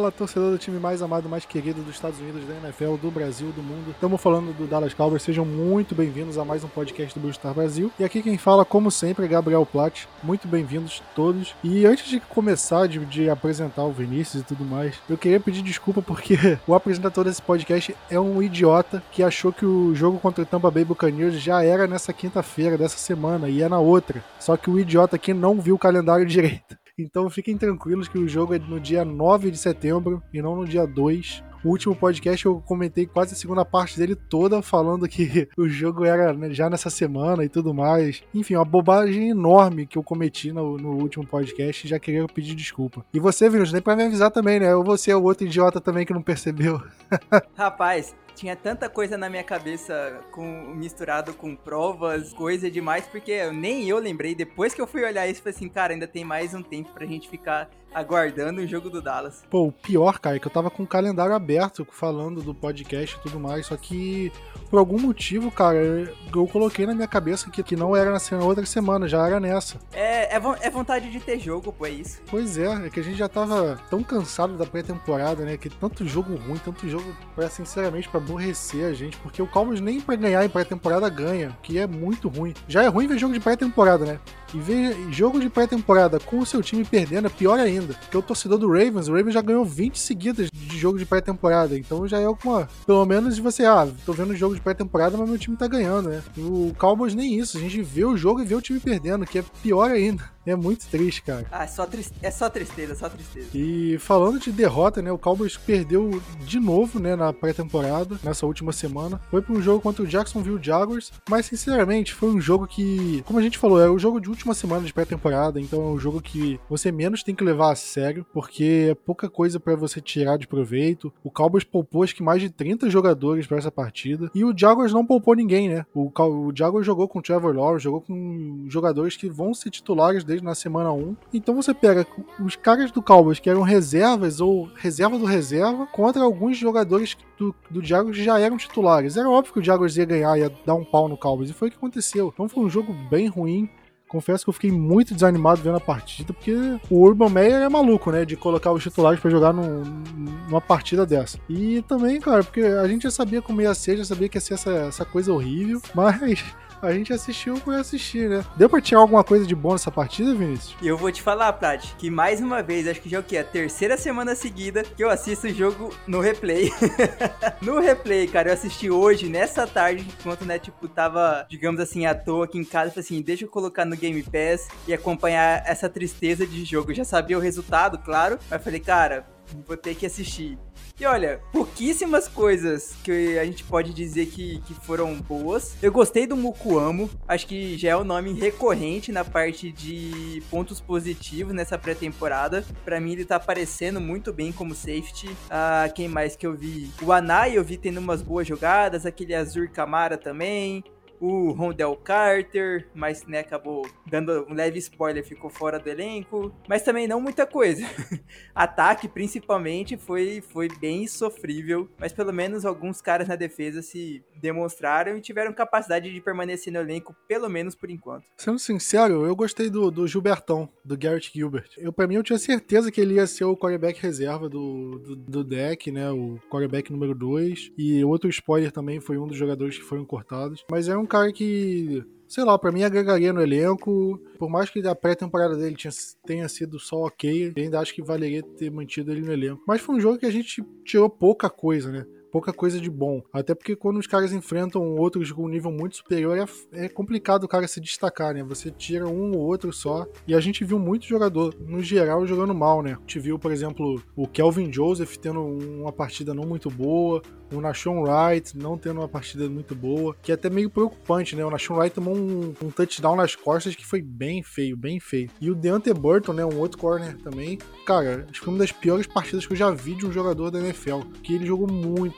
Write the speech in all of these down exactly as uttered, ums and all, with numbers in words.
Fala, torcedor do time mais amado, mais querido dos Estados Unidos, da N F L, do Brasil, do mundo. Estamos falando do Dallas Cowboys. Sejam muito bem-vindos a mais um podcast do Blue Star Brasil. E aqui quem fala, como sempre, é Gabriel Platt. Muito bem-vindos todos. E antes de começar, de, de apresentar o Vinícius e tudo mais, eu queria pedir desculpa porque o apresentador desse podcast é um idiota que achou que o jogo contra o Tampa Bay Buccaneers já era nessa quinta-feira dessa semana e é na outra. Só que o idiota aqui não viu o calendário direito. Então fiquem tranquilos que o jogo é no dia nove de setembro e não no dia dois. O último podcast eu comentei quase a segunda parte dele toda falando que o jogo era já nessa semana e tudo mais. Enfim, uma bobagem enorme que eu cometi no, no último podcast e já queria pedir desculpa. E você, Vinícius, nem pra me avisar também, né? Ou você é o outro idiota também que não percebeu. Rapaz, tinha tanta coisa na minha cabeça com, misturado com provas, coisa demais, porque nem eu lembrei. Depois que eu fui olhar isso, eu falei assim, cara, ainda tem mais um tempo pra gente ficar aguardando o jogo do Dallas. Pô, o pior, cara, é que eu tava com o calendário aberto, falando do podcast e tudo mais, só que por algum motivo, cara, eu coloquei na minha cabeça que, que não era na outra semana, já era nessa. É, é, é vontade de ter jogo, pô, é isso. Pois é, é que a gente já tava tão cansado da pré-temporada, né, que tanto jogo ruim, tanto jogo, pra, sinceramente, pra aborrecer a gente, porque o Cowboys nem pra ganhar em pré-temporada ganha, que é muito ruim. Já é ruim ver jogo de pré-temporada, né? E ver jogo de pré-temporada com o seu time perdendo é pior ainda. Porque o torcedor do Ravens, o Ravens já ganhou vinte seguidas de jogo de pré-temporada. Então já é alguma... Pelo menos você, ah, tô vendo o jogo de pré-temporada, mas meu time tá ganhando, né? E o Cowboys nem isso. A gente vê o jogo e vê o time perdendo, que é pior ainda. É muito triste, cara. Ah, é só, triste... é só tristeza, só tristeza. E falando de derrota, né? O Cowboys perdeu de novo, né? Na pré-temporada, nessa última semana. Foi para um jogo contra o Jacksonville Jaguars. Mas, sinceramente, foi um jogo que, como a gente falou, é o jogo de última semana de pré-temporada. Então é um jogo que você menos tem que levar a sério, porque é pouca coisa para você tirar de proveito. O Cowboys poupou acho que mais de trinta jogadores para essa partida. E o Jaguars não poupou ninguém, né? O, o Jaguars jogou com o Trevor Lawrence, jogou com jogadores que vão ser titulares desde na semana um. Então você pega os caras do Cowboys que eram reservas ou reserva do reserva contra alguns jogadores do, do Jaguars que já eram titulares. Era óbvio que o Jaguars ia ganhar, ia dar um pau no Cowboys, e foi o que aconteceu. Então foi um jogo bem ruim. Confesso que eu fiquei muito desanimado vendo a partida, porque o Urban Meyer é maluco, né, de colocar os titulares pra jogar num, numa partida dessa. E também, cara, porque a gente já sabia como ia ser, já sabia que ia ser essa, essa coisa horrível, mas... a gente assistiu por assistir, né? Deu pra tirar alguma coisa de bom nessa partida, Vinícius? E eu vou te falar, Plat, que mais uma vez, acho que já é o quê? A terceira semana seguida que eu assisto o jogo no replay. No replay, cara, eu assisti hoje, nessa tarde, enquanto, né, tipo, tava, digamos assim, à toa aqui em casa. Falei assim, deixa eu colocar no Game Pass e acompanhar essa tristeza de jogo. Eu já sabia o resultado, claro, mas falei, cara, vou ter que assistir. E olha, pouquíssimas coisas que a gente pode dizer que, que foram boas. Eu gostei do Mukuamo, acho que já é o nome recorrente na parte de pontos positivos nessa pré-temporada. Pra mim ele tá aparecendo muito bem como safety. Ah, quem mais que eu vi? O Anai eu vi tendo umas boas jogadas, aquele Azur Kamara também. O Rondell Carter, mas, né, acabou dando um leve spoiler, ficou fora do elenco, mas também não muita coisa. Ataque, principalmente, foi, foi bem sofrível, mas pelo menos alguns caras na defesa se demonstraram e tiveram capacidade de permanecer no elenco, pelo menos por enquanto. Sendo sincero, eu gostei do, do Gilbertão, do Garrett Gilbert. Eu, pra mim, eu tinha certeza que ele ia ser o quarterback reserva do, do, do deck, né, o quarterback número dois, e outro spoiler também foi um dos jogadores que foram cortados, mas é um cara que, sei lá, pra mim agregaria no elenco. Por mais que a pré-temporada dele tinha, tenha sido só ok, eu ainda acho que valeria ter mantido ele no elenco. Mas foi um jogo que a gente tirou pouca coisa, né? Pouca coisa de bom. Até porque quando os caras enfrentam outros com um nível muito superior, é, é complicado o cara se destacar, né? Você tira um ou outro só. E a gente viu muito jogador, no geral, jogando mal, né? A gente viu, por exemplo, o Kelvin Joseph tendo uma partida não muito boa, o Nahshon Wright não tendo uma partida muito boa, que é até meio preocupante, né? O Nahshon Wright tomou um, um touchdown nas costas que foi bem feio, bem feio. E o Deontay Burton, né? Um outro corner também. Cara, acho que foi uma das piores partidas que eu já vi de um jogador da N F L, que ele jogou muito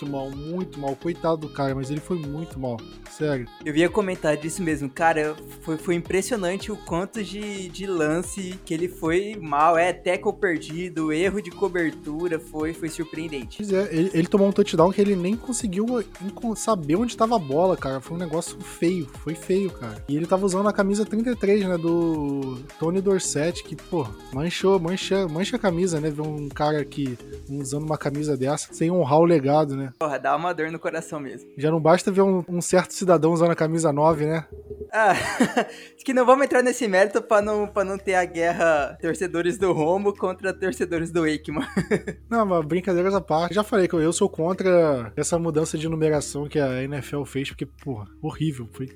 mal, muito mal. Coitado do cara, mas ele foi muito mal. Sério. Eu ia comentar disso mesmo. Cara, foi, foi impressionante o quanto de, de lance que ele foi mal. É, tackle perdido, erro de cobertura, foi, foi surpreendente. Pois é, ele, ele tomou um touchdown que ele nem conseguiu saber onde estava a bola, cara. Foi um negócio feio, foi feio, cara. E ele tava usando a camisa trinta e três, né, do Tony Dorsett, que, pô, manchou, mancha, mancha a camisa, né, ver um cara que usando uma camisa dessa, sem honrar o legado, né. Porra, dá uma dor no coração mesmo. Já não basta ver um, um certo cidadão usando a camisa nove, né. Ah, que não vamos entrar nesse mérito pra não, pra não ter a guerra torcedores do Romo contra torcedores do Aikman. Não, mas brincadeiras à parte. Já falei que eu sou contra essa mudança de numeração que a N F L fez, porque, porra, horrível. Foi.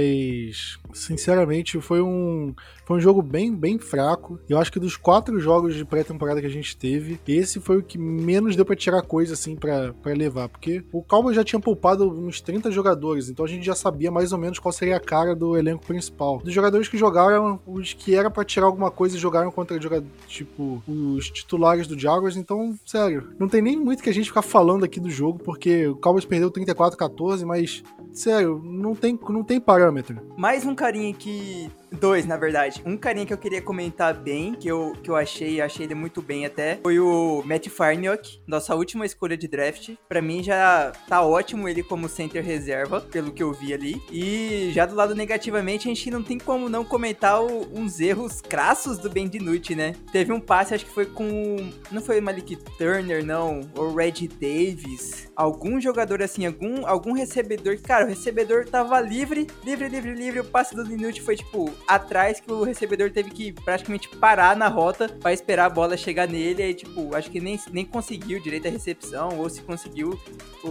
Mas, sinceramente, foi um, foi um jogo bem, bem fraco. Eu acho que dos quatro jogos de pré-temporada que a gente teve, esse foi o que menos deu pra tirar coisa, assim, pra, pra levar. Porque o Cowboys já tinha poupado uns trinta jogadores, então a gente já sabia mais ou menos qual seria a cara do elenco principal. Dos jogadores que jogaram, os que era pra tirar alguma coisa jogaram contra jogadores, tipo, os titulares do Jaguars, então, sério, não tem nem muito que a gente ficar falando aqui do jogo, porque o Cowboys perdeu trinta e quatro a quatorze, mas, sério, não tem, não tem parâmetro. Mais um carinha que... Dois, na verdade. Um carinha que eu queria comentar bem, que eu, que eu achei, achei ele muito bem até, foi o Matt Farniok, nossa última escolha de draft. Pra mim já tá ótimo ele como center reserva, pelo que eu vi ali. E já do lado negativamente, a gente não tem como não comentar o, uns erros crassos do Ben DiNucci, né? Teve um passe, acho que foi com... Não foi o Malik Turner, não. Ou Red Davis. Algum jogador assim, algum, algum recebedor. Cara, o recebedor tava livre, livre, livre, livre. O passe do DiNucci foi tipo... atrás, que o recebedor teve que praticamente parar na rota pra esperar a bola chegar nele, aí tipo, acho que nem, nem conseguiu direito a recepção, ou se conseguiu,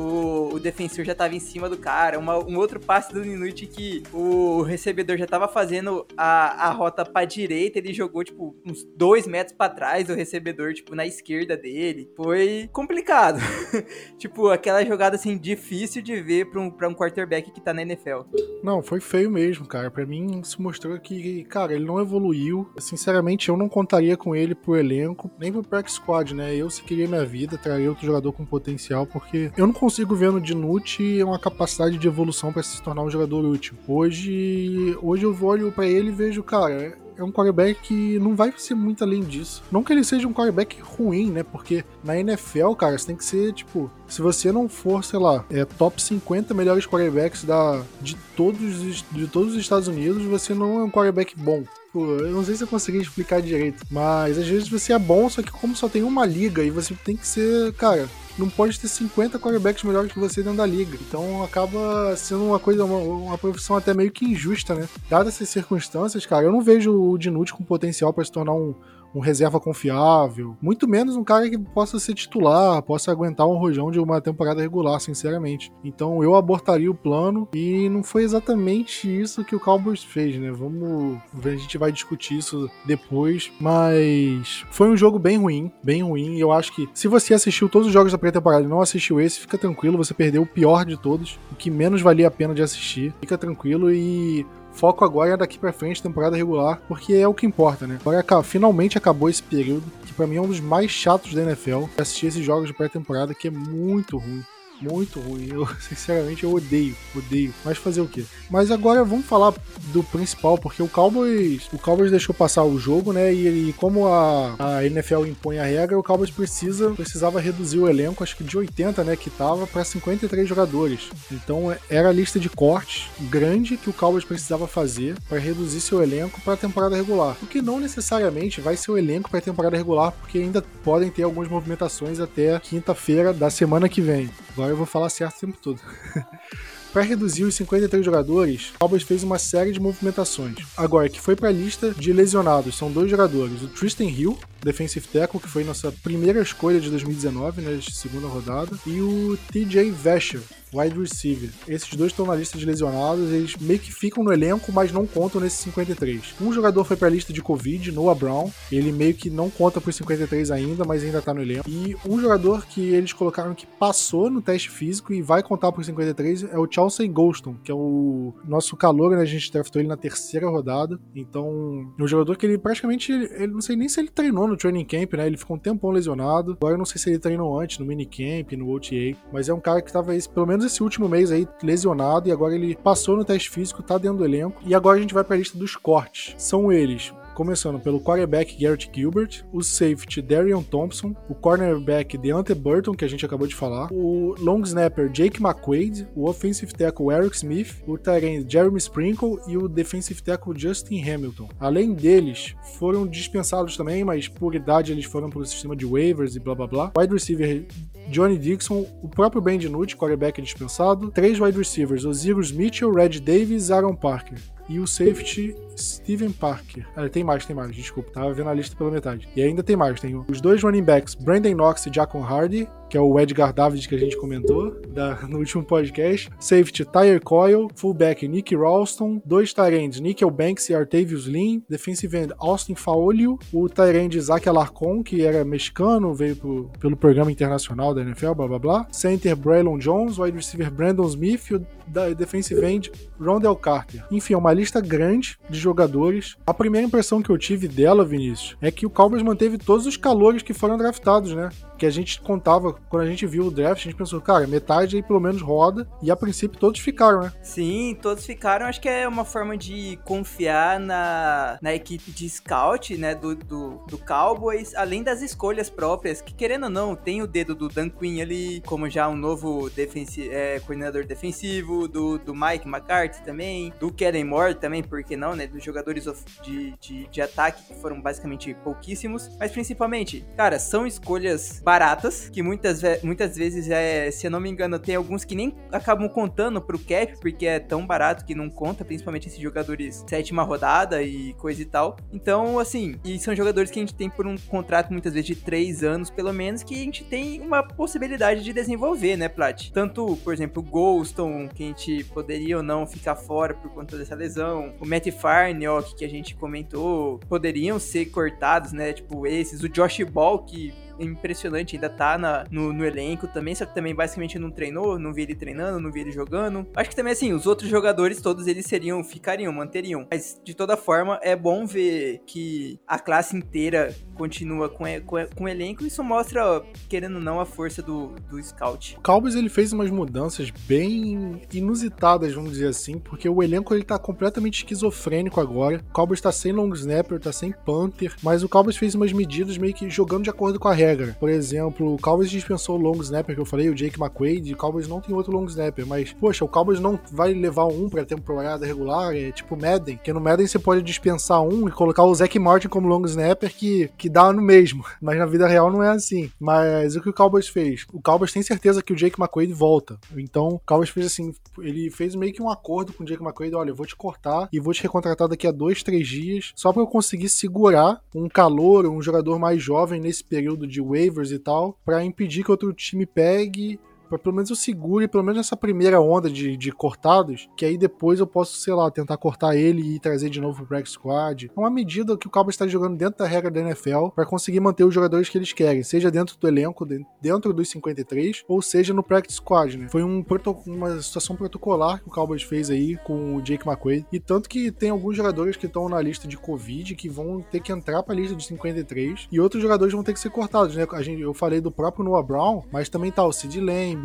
o, o defensor já tava em cima do cara. Uma, um outro passe do DiNucci que o recebedor já tava fazendo a, a rota pra direita, ele jogou tipo uns dois metros pra trás do recebedor, tipo, na esquerda dele. Foi complicado. Tipo, aquela jogada assim, difícil de ver pra um, pra um quarterback que tá na N F L. Não, foi feio mesmo, cara. Pra mim, se mostrou que, cara, ele não evoluiu. Sinceramente, eu não contaria com ele pro elenco, nem pro practice squad, né? Eu, se queria minha vida, traria outro jogador com potencial, porque eu não consigo ver no DiNucci uma capacidade de evolução pra se tornar um jogador útil. Hoje, hoje eu olho pra ele e vejo, cara... é um quarterback que não vai ser muito além disso. Não que ele seja um quarterback ruim, né? Porque na N F L, cara, você tem que ser, tipo... se você não for, sei lá, é, top cinquenta melhores quarterbacks da, de, todos, de todos os Estados Unidos, você não é um quarterback bom. Pô, eu não sei se eu consegui explicar direito. Mas às vezes você é bom, só que como só tem uma liga, e você tem que ser, cara... não pode ter cinquenta quarterbacks melhores que você dentro da liga. Então acaba sendo uma coisa, uma, uma profissão até meio que injusta, né? Dadas essas circunstâncias, cara, eu não vejo o DiNucci com potencial para se tornar um, um reserva confiável. Muito menos um cara que possa ser titular, possa aguentar um rojão de uma temporada regular, sinceramente. Então eu abortaria o plano e não foi exatamente isso que o Cowboys fez, né? Vamos ver, a gente vai discutir isso depois, mas foi um jogo bem ruim, bem ruim. Eu acho que se você assistiu todos os jogos da pré-temporada e não assistiu esse, fica tranquilo, você perdeu o pior de todos, o que menos valia a pena de assistir. Fica tranquilo e foco agora é daqui pra frente, temporada regular, porque é o que importa, né? Agora finalmente acabou esse período, que pra mim é um dos mais chatos da N F L, assistir esses jogos de pré-temporada, que é muito ruim. Muito ruim, eu sinceramente eu odeio, odeio, mas fazer o quê? Mas agora vamos falar do principal, porque o Cowboys, o Cowboys deixou passar o jogo, né, e, e como a, a N F L impõe a regra, o Cowboys precisa, precisava reduzir o elenco, acho que de oitenta, né, que tava, para cinquenta e três jogadores, então era a lista de cortes grande que o Cowboys precisava fazer para reduzir seu elenco para a temporada regular, o que não necessariamente vai ser o elenco para a temporada regular, porque ainda podem ter algumas movimentações até quinta-feira da semana que vem. Agora eu vou falar certo o tempo todo. Para reduzir os cinquenta e três jogadores, o Cowboys fez uma série de movimentações. Agora, que foi para a lista de lesionados, são dois jogadores. O Tristan Hill, defensive tackle, que foi nossa primeira escolha de dois mil e dezenove, né, de segunda rodada. E o T J Vasher, wide receiver. Esses dois estão na lista de lesionados, eles meio que ficam no elenco, mas não contam nesses cinquenta e três. Um jogador foi para a lista de Covid, Noah Brown. Ele meio que não conta para os cinquenta e três ainda, mas ainda tá no elenco. E um jogador que eles colocaram que passou no teste físico e vai contar para os cinquenta e três é o Chauncey Golston, que é o nosso calouro, né? A gente draftou ele na terceira rodada. Então, é um jogador que ele praticamente, ele, não sei nem se ele treinou no training camp, né? Ele ficou um tempão lesionado. Agora eu não sei se ele treinou antes, no minicamp, no O T A, mas é um cara que tava esse, pelo menos esse último mês aí lesionado, e agora ele passou no teste físico, tá dentro do elenco. E agora a gente vai pra lista dos cortes. São eles... Começando pelo quarterback Garrett Gilbert, o safety Darian Thompson, o cornerback Deontay Burton, que a gente acabou de falar, o long snapper Jake McQuaid, o offensive tackle Eric Smith, o tight end Jeremy Sprinkle e o defensive tackle Justin Hamilton. Além deles, foram dispensados também, mas por idade eles foram para o sistema de waivers e blá blá blá. Wide receiver Johnny Dixon, o próprio Ben DiNucci, quarterback dispensado, três wide receivers, Osiris Mitchell, Red Davis e Aaron Parker. E o safety Steven Parker. Ah, tem mais, tem mais, desculpa, tava vendo a lista pela metade. E ainda tem mais, tem os dois running backs, Brandon Knox e Jacon Hardy, que é o Edgar David que a gente comentou da, no último podcast. Safety Tyler Coyle, fullback Nick Ralston, dois tight ends Nickel Banks e Artavius Lin, defensive end Austin Faolio, o tight end Isaac Alarcon, que era mexicano, veio pro, pelo programa internacional da N F L, blá blá blá. Center Braylon Jones, wide receiver Brandon Smith e o da defensive end Rondell Carter. Enfim, é uma lista grande de jogadores. A primeira impressão que eu tive dela, Vinícius, é que o Cowboys manteve todos os calouros que foram draftados, né? Que a gente contava, quando a gente viu o draft, a gente pensou, cara, metade aí pelo menos roda, e a princípio todos ficaram, né? Sim, todos ficaram. Acho que é uma forma de confiar na, na equipe de scout, né, do, do, do Cowboys, além das escolhas próprias, que querendo ou não, tem o dedo do Dan Quinn ali, como já um novo defensi- é, coordenador defensivo, do, do Mike McCarthy também, do Kellen Moore também, por que não, né, dos jogadores de, de, de ataque, que foram basicamente pouquíssimos, mas principalmente, cara, são escolhas baratas, que muitas, muitas vezes, é, se eu não me engano, tem alguns que nem acabam contando pro cap, porque é tão barato que não conta, principalmente esses jogadores sétima rodada e coisa e tal. Então, assim, e são jogadores que a gente tem por um contrato muitas vezes de três anos, pelo menos, que a gente tem uma possibilidade de desenvolver, né, Plat? Tanto, por exemplo, o Golston, que a gente poderia ou não ficar fora por conta dessa lesão, o Matt Farniok, que a gente comentou, poderiam ser cortados, né, tipo esses, o Josh Ball, que impressionante, ainda tá na, no, no elenco também, só que também basicamente não treinou, não vi ele treinando, não vi ele jogando. Acho que também, assim, os outros jogadores, todos eles seriam, ficariam, manteriam. Mas, de toda forma, é bom ver que a classe inteira continua com, com, com o elenco, e isso mostra, querendo ou não, a força do, do scout. O Cowboys, ele fez umas mudanças bem inusitadas, vamos dizer assim, porque o elenco, ele tá completamente esquizofrênico agora. O Cowboys tá sem long snapper, tá sem punter, mas o Cowboys fez umas medidas meio que jogando de acordo com a regra. Por exemplo, o Cowboys dispensou o long snapper que eu falei, o Jake McQuaid, e o Cowboys não tem outro long snapper, mas, poxa, o Cowboys não vai levar um pra temporada regular, é tipo Madden, que no Madden você pode dispensar um e colocar o Zach Martin como long snapper, que, que dá no mesmo, mas na vida real não é assim. Mas o que o Cowboys fez? O Cowboys tem certeza que o Jake McQuaid volta, então o Cowboys fez assim, ele fez meio que um acordo com o Jake McQuaid, olha, eu vou te cortar e vou te recontratar daqui a dois, três dias, só pra eu conseguir segurar um calouro, um jogador mais jovem nesse período de waivers e tal, pra impedir que outro time pegue, pra pelo menos eu segure, pelo menos essa primeira onda de, de cortados, que aí depois eu posso, sei lá, tentar cortar ele e trazer de novo pro practice squad. É uma medida que o Cowboys está jogando dentro da regra da N F L pra conseguir manter os jogadores que eles querem, seja dentro do elenco, dentro dos cinquenta e três, ou seja no practice squad, né? Foi um proto- uma situação protocolar que o Cowboys fez aí com o Jake McQuaid, e tanto que tem alguns jogadores que estão na lista de Covid que vão ter que entrar pra lista de cinquenta e três, e outros jogadores vão ter que ser cortados, né? A gente, eu falei do próprio Noah Brown, mas também tá o Sid Lamb,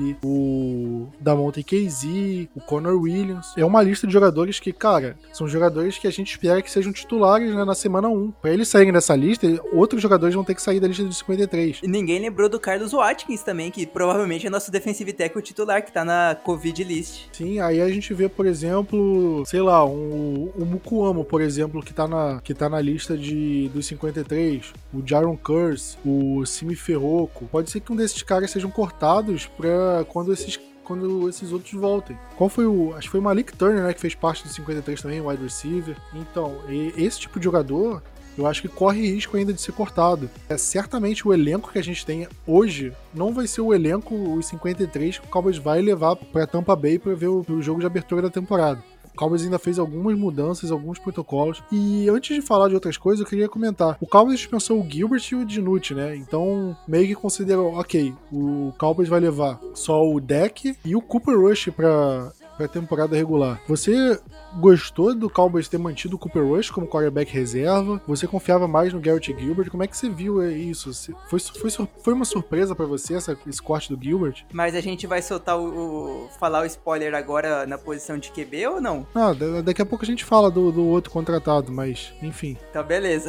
o Damonte Casey, o Connor Williams. É uma lista de jogadores que, cara, são jogadores que a gente espera que sejam titulares, né, na semana um. Pra eles saírem dessa lista, outros jogadores vão ter que sair da lista de cinquenta e três. E ninguém lembrou do Carlos Watkins também, que provavelmente é nosso defensive tackle titular, que tá na Covid list. Sim, aí a gente vê, por exemplo, sei lá, um, o Mukuamo, por exemplo, que tá na, que tá na lista de, dos cinquenta e três, o Jaron Curse, o Simi Ferroco. Pode ser que um desses caras sejam cortados pra quando esses quando esses outros voltem. Qual foi o... Acho que foi o Malik Turner, né, que fez parte do cinquenta e três também, o wide receiver. Então, esse tipo de jogador, eu acho que corre risco ainda de ser cortado. É, certamente o elenco que a gente tem hoje não vai ser o elenco, os cinquenta e três, que o Cowboys vai levar pra Tampa Bay pra ver o, o jogo de abertura da temporada. O Cowboys ainda fez algumas mudanças, alguns protocolos. E antes de falar de outras coisas, eu queria comentar. O Cowboys dispensou o Gilbert e o DiNucci, né? Então, meio que considerou, ok, o Cowboys vai levar só o Deck e o Cooper Rush pra... pra temporada regular. Você gostou do Cowboys ter mantido o Cooper Rush como quarterback reserva? Você confiava mais no Garrett Gilbert? Como é que você viu isso? Foi, foi, foi uma surpresa pra você essa, esse corte do Gilbert? Mas a gente vai soltar o, o... falar o spoiler agora na posição de Q B ou não? Ah, daqui a pouco a gente fala do, do outro contratado, mas enfim. Tá, beleza.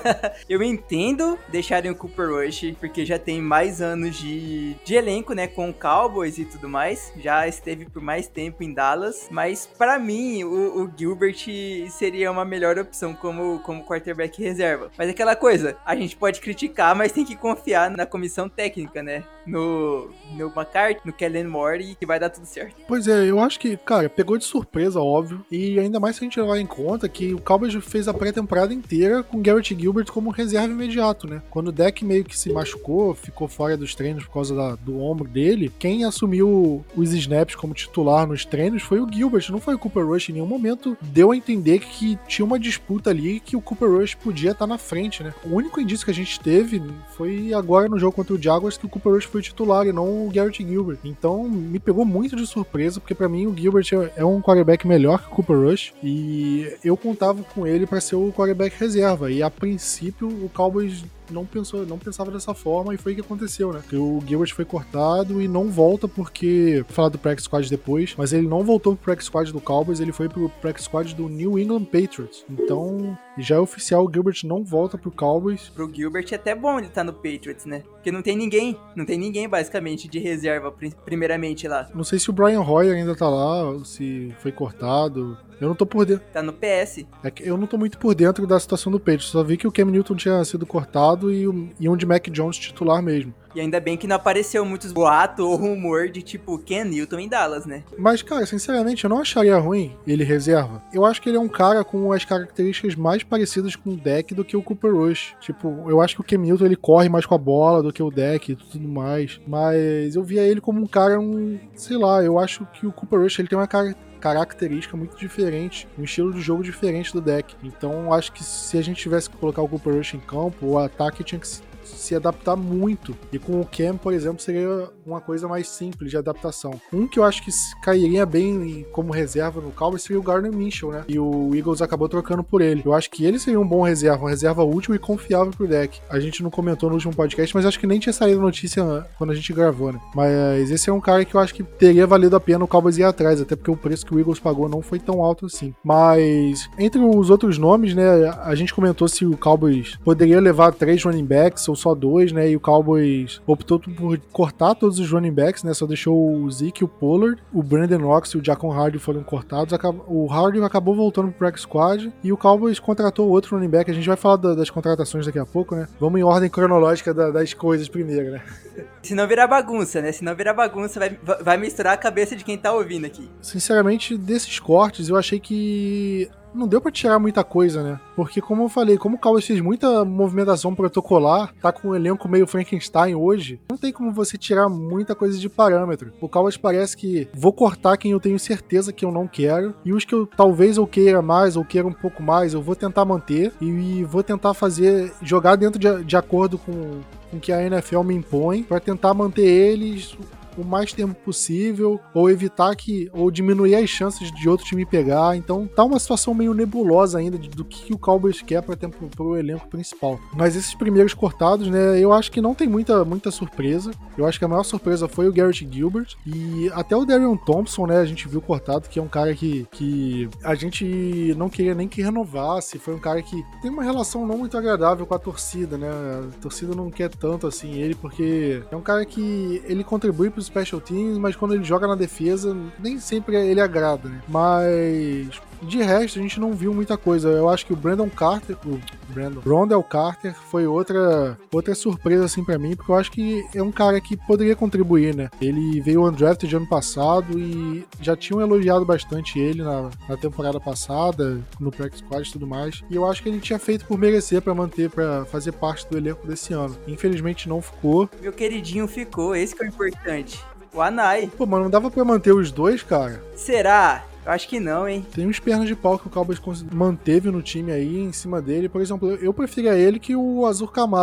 Eu entendo deixarem o Cooper Rush, porque já tem mais anos de, de elenco, né, com o Cowboys e tudo mais. Já esteve por mais tempo em Dallas, mas pra mim o, o Gilbert seria uma melhor opção como, como quarterback reserva. Mas aquela coisa, a gente pode criticar, mas tem que confiar na comissão técnica, né? No, no McCarthy, no Kellen Moore, que vai dar tudo certo. Pois é, eu acho que, cara, pegou de surpresa, óbvio, e ainda mais se a gente levar em conta que o Cowboys fez a pré-temporada inteira com o Garrett Gilbert como reserva imediato, né? Quando o Dak meio que se machucou, ficou fora dos treinos por causa da, do ombro dele, quem assumiu os snaps como titular nos treinos foi o Gilbert, não foi o Cooper Rush. Em nenhum momento deu a entender que tinha uma disputa ali que o Cooper Rush podia estar na frente, né? O único indício que a gente teve foi agora no jogo contra o Jaguars que o Cooper Rush foi titular e não o Garrett Gilbert. Então me pegou muito de surpresa, porque pra mim o Gilbert é um quarterback melhor que o Cooper Rush e eu contava com ele pra ser o quarterback reserva. E a princípio o Cowboys não pensou, não pensava dessa forma e foi o que aconteceu, né? Que o Gilbert foi cortado e não volta porque, vou falar do practice squad depois, mas ele não voltou pro practice squad do Cowboys, ele foi pro practice squad do New England Patriots. Então, já é oficial, o Gilbert não volta pro Cowboys. Pro Gilbert é até bom ele estar no Patriots, né? Porque não tem ninguém, não tem ninguém basicamente de reserva primeiramente lá. Não sei se o Brian Hoyer ainda tá lá, se foi cortado. Eu não tô por dentro. Tá no P S. É que eu não tô muito por dentro da situação do Patriots. Só vi que o Cam Newton tinha sido cortado e, o, e um de Mac Jones titular mesmo. E ainda bem que não apareceu muitos boatos ou rumor de tipo Cam Newton em Dallas, né? Mas, cara, sinceramente, eu não acharia ruim ele reserva. Eu acho que ele é um cara com as características mais parecidas com o Dak do que o Cooper Rush. Tipo, eu acho que o Cam Newton ele corre mais com a bola do que o Dak e tudo mais. Mas eu via ele como um cara, um, sei lá, eu acho que o Cooper Rush ele tem uma cara característica muito diferente, um estilo de jogo diferente do Dak. Então acho que se a gente tivesse que colocar o Cooper Rush em campo, o ataque tinha que se adaptar muito. E com o Cam, por exemplo, seria uma coisa mais simples de adaptação. Um que eu acho que cairia bem como reserva no Cowboys seria o Gardner Minshew, né? E o Eagles acabou trocando por ele. Eu acho que ele seria um bom reserva, uma reserva útil e confiável pro deck. A gente não comentou no último podcast, mas acho que nem tinha saído notícia quando a gente gravou, né? Mas esse é um cara que eu acho que teria valido a pena o Cowboys ir atrás, até porque o preço que o Eagles pagou não foi tão alto assim. Mas entre os outros nomes, né, a gente comentou se o Cowboys poderia levar três running backs ou só dois, né? E o Cowboys optou por cortar todos os running backs, né? Só deixou o Zeke e o Pollard, o Brandon Knox e o Jacon Hardy foram cortados. O Hardy acabou voltando pro practice squad e o Cowboys contratou outro running back. A gente vai falar da, das contratações daqui a pouco, né? Vamos em ordem cronológica da, das coisas primeiro, né? Se não virar bagunça, né? Se não virar bagunça, vai, vai misturar a cabeça de quem tá ouvindo aqui. Sinceramente, desses cortes, eu achei que não deu pra tirar muita coisa, né? Porque, como eu falei, como o Cowboys fez muita movimentação protocolar, tá com um elenco meio Frankenstein hoje, não tem como você tirar muita coisa de parâmetro. O Cowboys parece que vou cortar quem eu tenho certeza que eu não quero, e os que eu talvez eu queira mais, ou queira um pouco mais, eu vou tentar manter, e vou tentar fazer, jogar dentro de, de acordo com com que a N F L me impõe, para tentar manter eles o mais tempo possível, ou evitar que, ou diminuir as chances de outro time pegar. Então tá uma situação meio nebulosa ainda de, do que o Cowboys quer para tempo pro elenco principal. Mas esses primeiros cortados, né, eu acho que não tem muita, muita surpresa. Eu acho que a maior surpresa foi o Garrett Gilbert e até o Darian Thompson, né, a gente viu cortado, que é um cara que, que a gente não queria nem que renovasse. Foi um cara que tem uma relação não muito agradável com a torcida, né, a torcida não quer tanto assim ele, porque é um cara que ele contribui pro special teams, mas quando ele joga na defesa, nem sempre ele agrada, né? Mas de resto, a gente não viu muita coisa. Eu acho que o Brandon Carter, o Brandon, Rondell Carter foi outra, outra surpresa assim pra mim, porque eu acho que é um cara que poderia contribuir, né? Ele veio undrafted de ano passado e já tinham elogiado bastante ele na, na temporada passada, no practice squad e tudo mais, e eu acho que ele tinha feito por merecer pra manter, pra fazer parte do elenco desse ano. Infelizmente não ficou. Meu queridinho ficou, esse que é o importante. O Anai. Pô, mano, não dava pra manter os dois, cara? Será? Eu acho que não, hein? Tem uns pernas de pau que o Cowboys manteve no time aí, em cima dele. Por exemplo, eu preferia ele que o Azur Camara.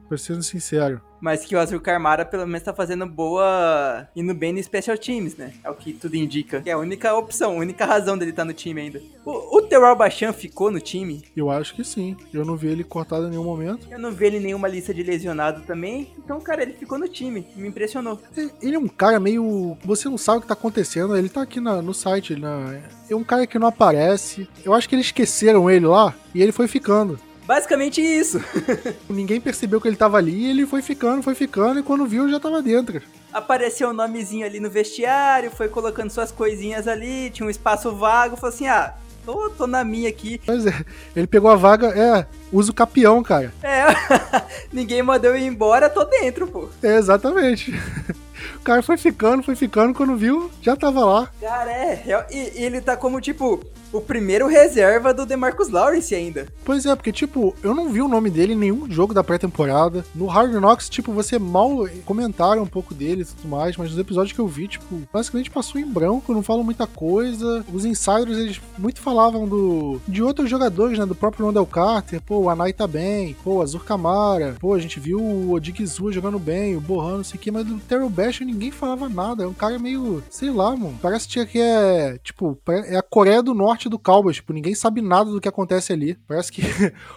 pra ser sincero. Mas que o Azul Carmara pelo menos tá fazendo boa, indo bem no Special Teams, né? É o que tudo indica. É a única opção, a única razão dele estar no time ainda. O, o Terrell Bachchan ficou no time? Eu acho que sim. Eu não vi ele cortado em nenhum momento. Eu não vi ele em nenhuma lista de lesionado também. Então, cara, ele ficou no time. Me impressionou. Ele é um cara meio... Você não sabe o que tá acontecendo. Ele tá aqui na, no site. Na... É um cara que não aparece. Eu acho que eles esqueceram ele lá e ele foi ficando. Basicamente isso. Ninguém percebeu que ele tava ali e ele foi ficando, foi ficando, e quando viu já tava dentro. Apareceu o um nomezinho ali no vestiário, foi colocando suas coisinhas ali, tinha um espaço vago, falou assim, ah, tô, tô na minha aqui. Pois é, ele pegou a vaga, é, usa o capião, cara. É, ninguém mandou eu ir embora, tô dentro, pô. É, exatamente. O cara foi ficando, foi ficando, quando viu, já tava lá. Cara, é, e ele tá como, tipo, o primeiro reserva do DeMarcus Lawrence ainda. Pois é, porque, tipo, eu não vi o nome dele em nenhum jogo da pré-temporada. No Hard Knocks, tipo, você mal comentaram um pouco dele e tudo mais, mas nos episódios que eu vi, tipo, basicamente passou em branco, não falam muita coisa. Os insiders, eles muito falavam do de outros jogadores, né, do próprio Wendell Carter. Pô, o Anai tá bem, pô, o Azur Camara, pô, a gente viu o Odigizua jogando bem, o Bohan, não sei o que, mas do Terrell Bachchan ninguém falava nada. É um cara meio, sei lá, mano, parece que é, tipo, é a Coreia do Norte do Cowboys, tipo, ninguém sabe nada do que acontece ali. Parece que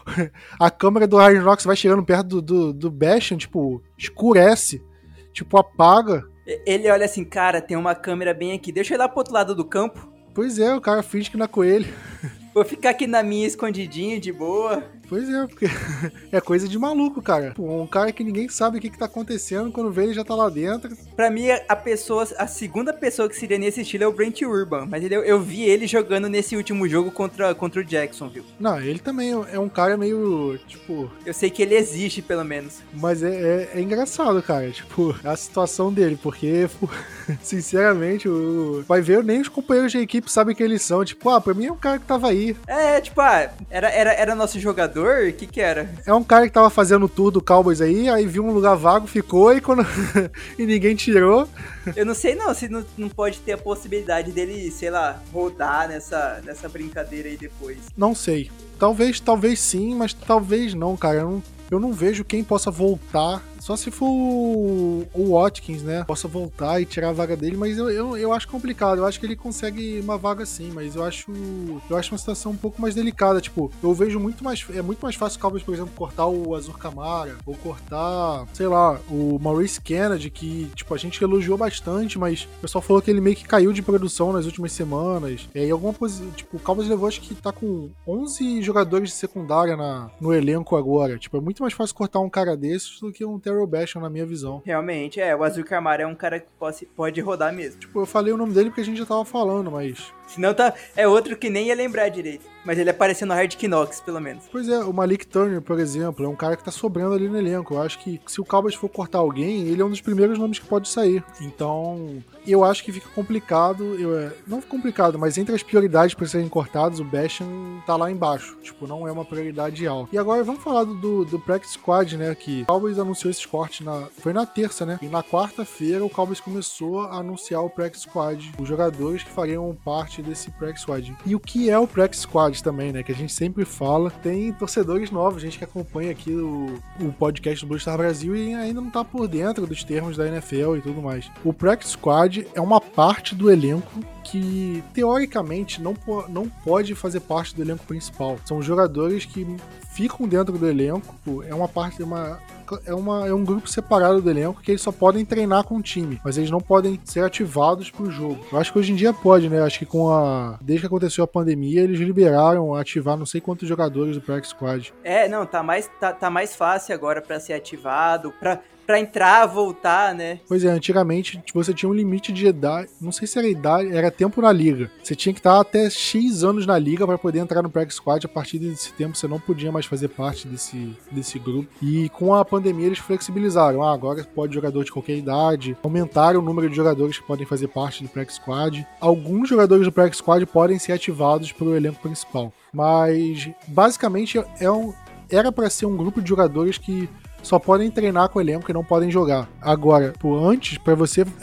a câmera do Hard Knocks vai chegando perto do, do, do Bachchan, tipo, escurece, tipo, apaga. Ele olha assim, cara, tem uma câmera bem aqui, deixa eu ir lá pro outro lado do campo. Pois é, o cara finge que não é coelho. Vou ficar aqui na minha escondidinho, de boa. Pois é, porque é coisa de maluco, cara. Pô, um cara que ninguém sabe o que, que tá acontecendo, quando vê ele já tá lá dentro. Pra mim, a pessoa, a segunda pessoa que seria nesse estilo é o Brent Urban, mas ele, eu vi ele jogando nesse último jogo contra, contra o Jacksonville. Não, ele também é um cara meio, tipo... Eu sei que ele existe, pelo menos. Mas é, é, é engraçado, cara, tipo, a situação dele, porque, pô, sinceramente, o... vai ver, nem os companheiros de equipe sabem quem eles são. Tipo, ah, pra mim é um cara que tava aí. É, tipo, ah, era, era, era nosso jogador? O que que era? É um cara que tava fazendo o tour do Cowboys aí, aí viu um lugar vago, ficou e quando e ninguém tirou. Eu não sei não, se não, não pode ter a possibilidade dele, sei lá, rodar nessa, nessa brincadeira aí depois. Não sei. Talvez, talvez sim, mas talvez não, cara. Eu não, eu não vejo quem possa voltar. Só se for o, o Watkins, né? Possa voltar e tirar a vaga dele, mas eu, eu, eu acho complicado. Eu acho que ele consegue uma vaga sim, mas eu acho eu acho uma situação um pouco mais delicada. Tipo, eu vejo muito mais... É muito mais fácil o Cowboys, por exemplo, cortar o Azur Camara, ou cortar, sei lá, o Maurice Kennedy, que, tipo, a gente elogiou bastante, mas o pessoal falou que ele meio que caiu de produção nas últimas semanas. É, e alguma posição... Tipo, o Cowboys levou, acho que tá com onze jogadores de secundária na, no elenco agora. Tipo, é muito mais fácil cortar um cara desses do que um Terrell Bachchan, na minha visão. Realmente, é. O Azul Camara é um cara que pode, pode rodar mesmo. Tipo, eu falei o nome dele porque a gente já tava falando, mas... Senão tá, é outro que nem ia lembrar direito. Mas ele apareceu no Hard Knocks, pelo menos. Pois é, o Malik Turner, por exemplo, é um cara que tá sobrando ali no elenco. Eu acho que se o Cowboys for cortar alguém, ele é um dos primeiros nomes que pode sair. Então, eu acho que fica complicado. Eu, não complicado, mas entre as prioridades para serem cortados, o Bachchan tá lá embaixo. Tipo, não é uma prioridade alta. E agora vamos falar do, do, do Practice Squad, né? Que o Cowboys anunciou esses cortes na... Foi na terça, né? E na quarta-feira o Cowboys começou a anunciar o Practice Squad. Os jogadores que fariam parte desse Practice Squad. E o que é o Practice Squad também, né? Que a gente sempre fala. Tem torcedores novos, gente que acompanha aqui o, o podcast do Blue Star Brasil e ainda não tá por dentro dos termos da N F L e tudo mais. O Practice Squad é uma parte do elenco que, teoricamente, não, po- não pode fazer parte do elenco principal. São jogadores que ficam dentro do elenco, é uma parte, uma... É, uma, é um grupo separado do elenco que eles só podem treinar com o time, mas eles não podem ser ativados pro jogo. Eu acho que hoje em dia pode, né? Acho que com a... Desde que aconteceu a pandemia, eles liberaram ativar não sei quantos jogadores do Practice Squad. É, não, tá mais, tá, tá mais fácil agora pra ser ativado, pra... Pra entrar, voltar, né? Pois é, antigamente você tinha um limite de idade, não sei se era idade, era tempo na liga. Você tinha que estar até X anos na liga para poder entrar no Practice Squad. A partir desse tempo você não podia mais fazer parte desse, desse grupo. E com a pandemia eles flexibilizaram. Ah, agora pode jogador de qualquer idade. Aumentaram o número de jogadores que podem fazer parte do Practice Squad. Alguns jogadores do Practice Squad podem ser ativados para o elenco principal. Mas basicamente é um, era para ser um grupo de jogadores que só podem treinar com o elenco e não podem jogar. Agora, por antes, para você é,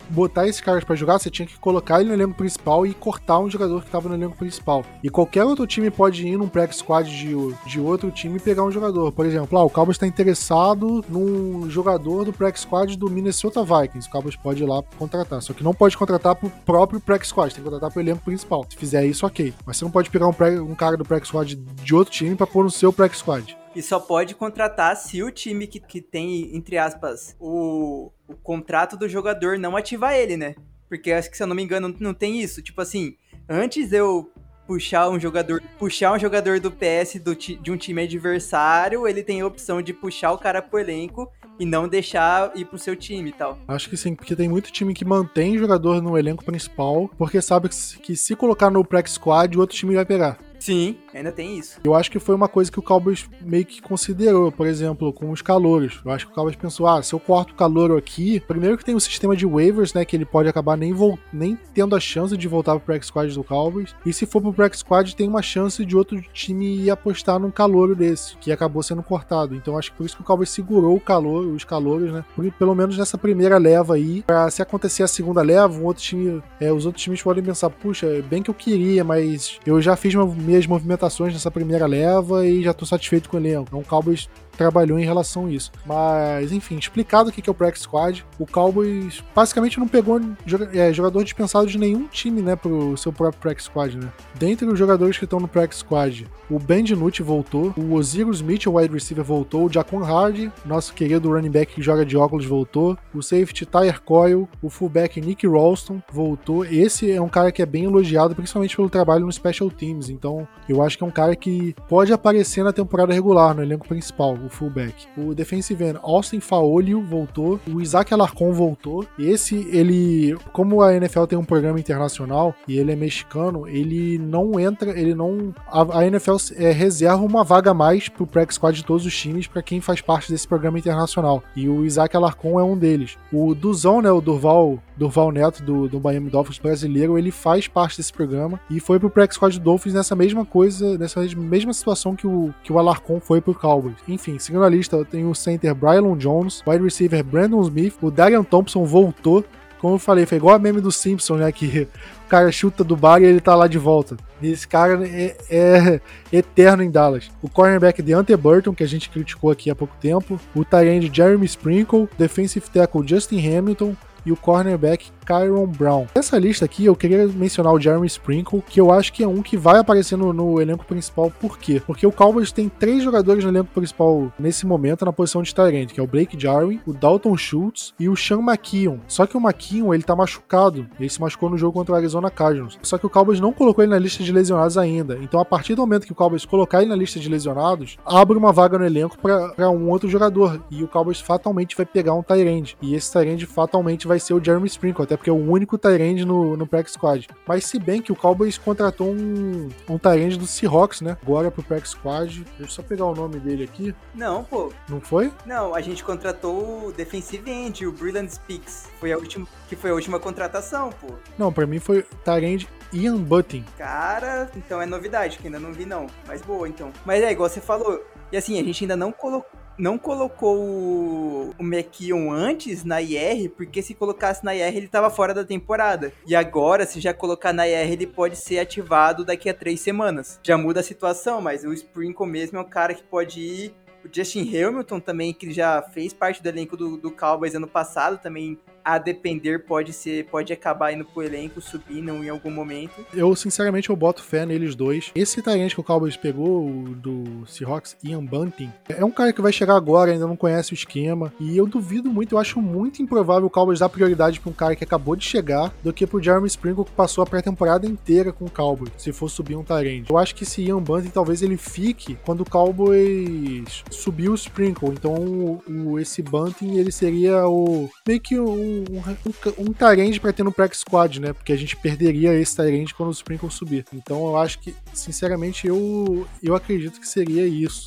botar esses caras pra jogar, você tinha que colocar ele no elenco principal e cortar um jogador que tava no elenco principal. E qualquer outro time pode ir num practice squad de, de outro time e pegar um jogador. Por exemplo, ah, o Cowboys tá interessado num jogador do practice squad do Minnesota Vikings. O Cowboys pode ir lá contratar. Só que não pode contratar pro próprio practice squad, tem que contratar pro elenco principal. Se fizer isso, ok. Mas você não pode pegar um, pré, um cara do practice squad de outro time pra pôr no seu practice squad. E só pode contratar se o time que, que tem, entre aspas, o, o contrato do jogador não ativar ele, né? Porque acho que, se eu não me engano, não, não tem isso. Tipo assim, antes eu puxar um jogador puxar um jogador do P S do, de um time adversário, ele tem a opção de puxar o cara pro elenco e não deixar ir pro seu time e tal. Acho que sim, porque tem muito time que mantém jogador no elenco principal, porque sabe que se, que se colocar no practice squad, o outro time vai pegar. Sim, ainda tem isso. Eu acho que foi uma coisa que o Cowboys meio que considerou, por exemplo, com os calouros. Eu acho que o Cowboys pensou, ah, se eu corto o calouro aqui, primeiro que tem o sistema de waivers, né, que ele pode acabar nem, vo- nem tendo a chance de voltar pro practice squad do Cowboys, e se for pro practice squad, tem uma chance de outro time ir apostar num calouro desse, que acabou sendo cortado. Então acho que por isso que o Cowboys segurou o calor, os calouros, né, por, pelo menos nessa primeira leva aí, pra se acontecer a segunda leva, um outro time, é, os outros times podem pensar, puxa, bem que eu queria, mas eu já fiz meu minhas movimentações nessa primeira leva e já tô satisfeito com o elenco. Então o Cowboys trabalhou em relação a isso. Mas, enfim, explicado o que é o practice squad, o Cowboys basicamente não pegou jogador dispensado de nenhum time, né, pro seu próprio practice squad, né. Dentre os jogadores que estão no practice squad, o Ben DiNucci voltou, o Oziro Smith, o wide receiver, voltou, o Jaquan Hardy, nosso querido running back que joga de óculos, voltou, o safety Tyler Coyle, o fullback Nick Ralston voltou. Esse é um cara que é bem elogiado, principalmente pelo trabalho no special teams, então eu acho que é um cara que pode aparecer na temporada regular, no elenco principal, o fullback. O defensive end Austin Faolio voltou, o Isaac Alarcon voltou. Esse, ele, como a N F L tem um programa internacional e ele é mexicano, ele não entra, ele não, a, a N F L é, reserva uma vaga a mais pro practice squad de todos os times para quem faz parte desse programa internacional. E o Isaac Alarcon é um deles. O Duzão, né, o Durval, Durval Neto do, do Miami Dolphins brasileiro, ele faz parte desse programa e foi pro practice squad do Dolphins nessa mesma coisa, nessa mesma situação que o, que o Alarcon foi pro Cowboys. Enfim, seguindo a lista, tem o center Brylon Jones, wide receiver Brandon Smith, o Darian Thompson voltou. Como eu falei, foi igual a meme do Simpson, né, que o cara chuta do bar e ele tá lá de volta. E esse cara é, é eterno em Dallas. O cornerback Deontay Burton, que a gente criticou aqui há pouco tempo, o tight end Jeremy Sprinkle, defensive tackle Justin Hamilton e o cornerback Kyron Brown. Nessa lista aqui, eu queria mencionar o Jeremy Sprinkle, que eu acho que é um que vai aparecer no, no elenco principal. Por quê? Porque o Cowboys tem três jogadores no elenco principal nesse momento na posição de tight end, que é o Blake Jarwin, o Dalton Schultz e o Sean McKeon. Só que o McKeon, ele tá machucado. Ele se machucou no jogo contra o Arizona Cardinals. Só que o Cowboys não colocou ele na lista de lesionados ainda. Então, a partir do momento que o Cowboys colocar ele na lista de lesionados, abre uma vaga no elenco para um outro jogador. E o Cowboys fatalmente vai pegar um tight end. E esse tight end fatalmente vai ser o Jeremy Sprinkle, até porque é o único tight end no, no practice squad. Mas se bem que o Cowboys contratou um, um tight end do Seahawks, né? Agora pro practice squad. Deixa eu só pegar o nome dele aqui. Não, pô. Não foi? Não, a gente contratou o defensive end, o Brilliant Speaks. Foi a última, que foi a última contratação, pô. Não, pra mim foi tight end Ian Button. Cara, então é novidade, que ainda não vi não. Mas boa, então. Mas é igual você falou. E assim, a gente ainda não colocou não colocou o, o McKeon antes na I R, porque se colocasse na I R ele tava fora da temporada. E agora, se já colocar na I R, ele pode ser ativado daqui a três semanas. Já muda a situação, mas o Sprinkle mesmo é um cara que pode ir. O Justin Hamilton também, que já fez parte do elenco do, do Cowboys ano passado, também, a depender, pode ser, pode acabar indo pro elenco, subindo em algum momento. Eu, sinceramente, eu boto fé neles dois. Esse tight end que o Cowboys pegou, o do Seahawks, Ian Bunting, é um cara que vai chegar agora, ainda não conhece o esquema, e eu duvido muito, eu acho muito improvável o Cowboys dar prioridade pra um cara que acabou de chegar, do que pro Jeremy Sprinkle, que passou a pré-temporada inteira com o Cowboys, se for subir um tight end. Eu acho que esse Ian Bunting, talvez ele fique quando o Cowboys subir o Sprinkle, então o, o, esse Bunting, ele seria o meio que o um, um, um tight end pra ter no practice squad, né? Porque a gente perderia esse tight end quando o Sprinkle subir. Então eu acho que, sinceramente, eu, eu acredito que seria isso.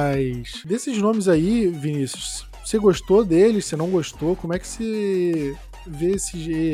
Mas desses nomes aí, Vinícius, você gostou deles? Você não gostou? Como é que você vê esse,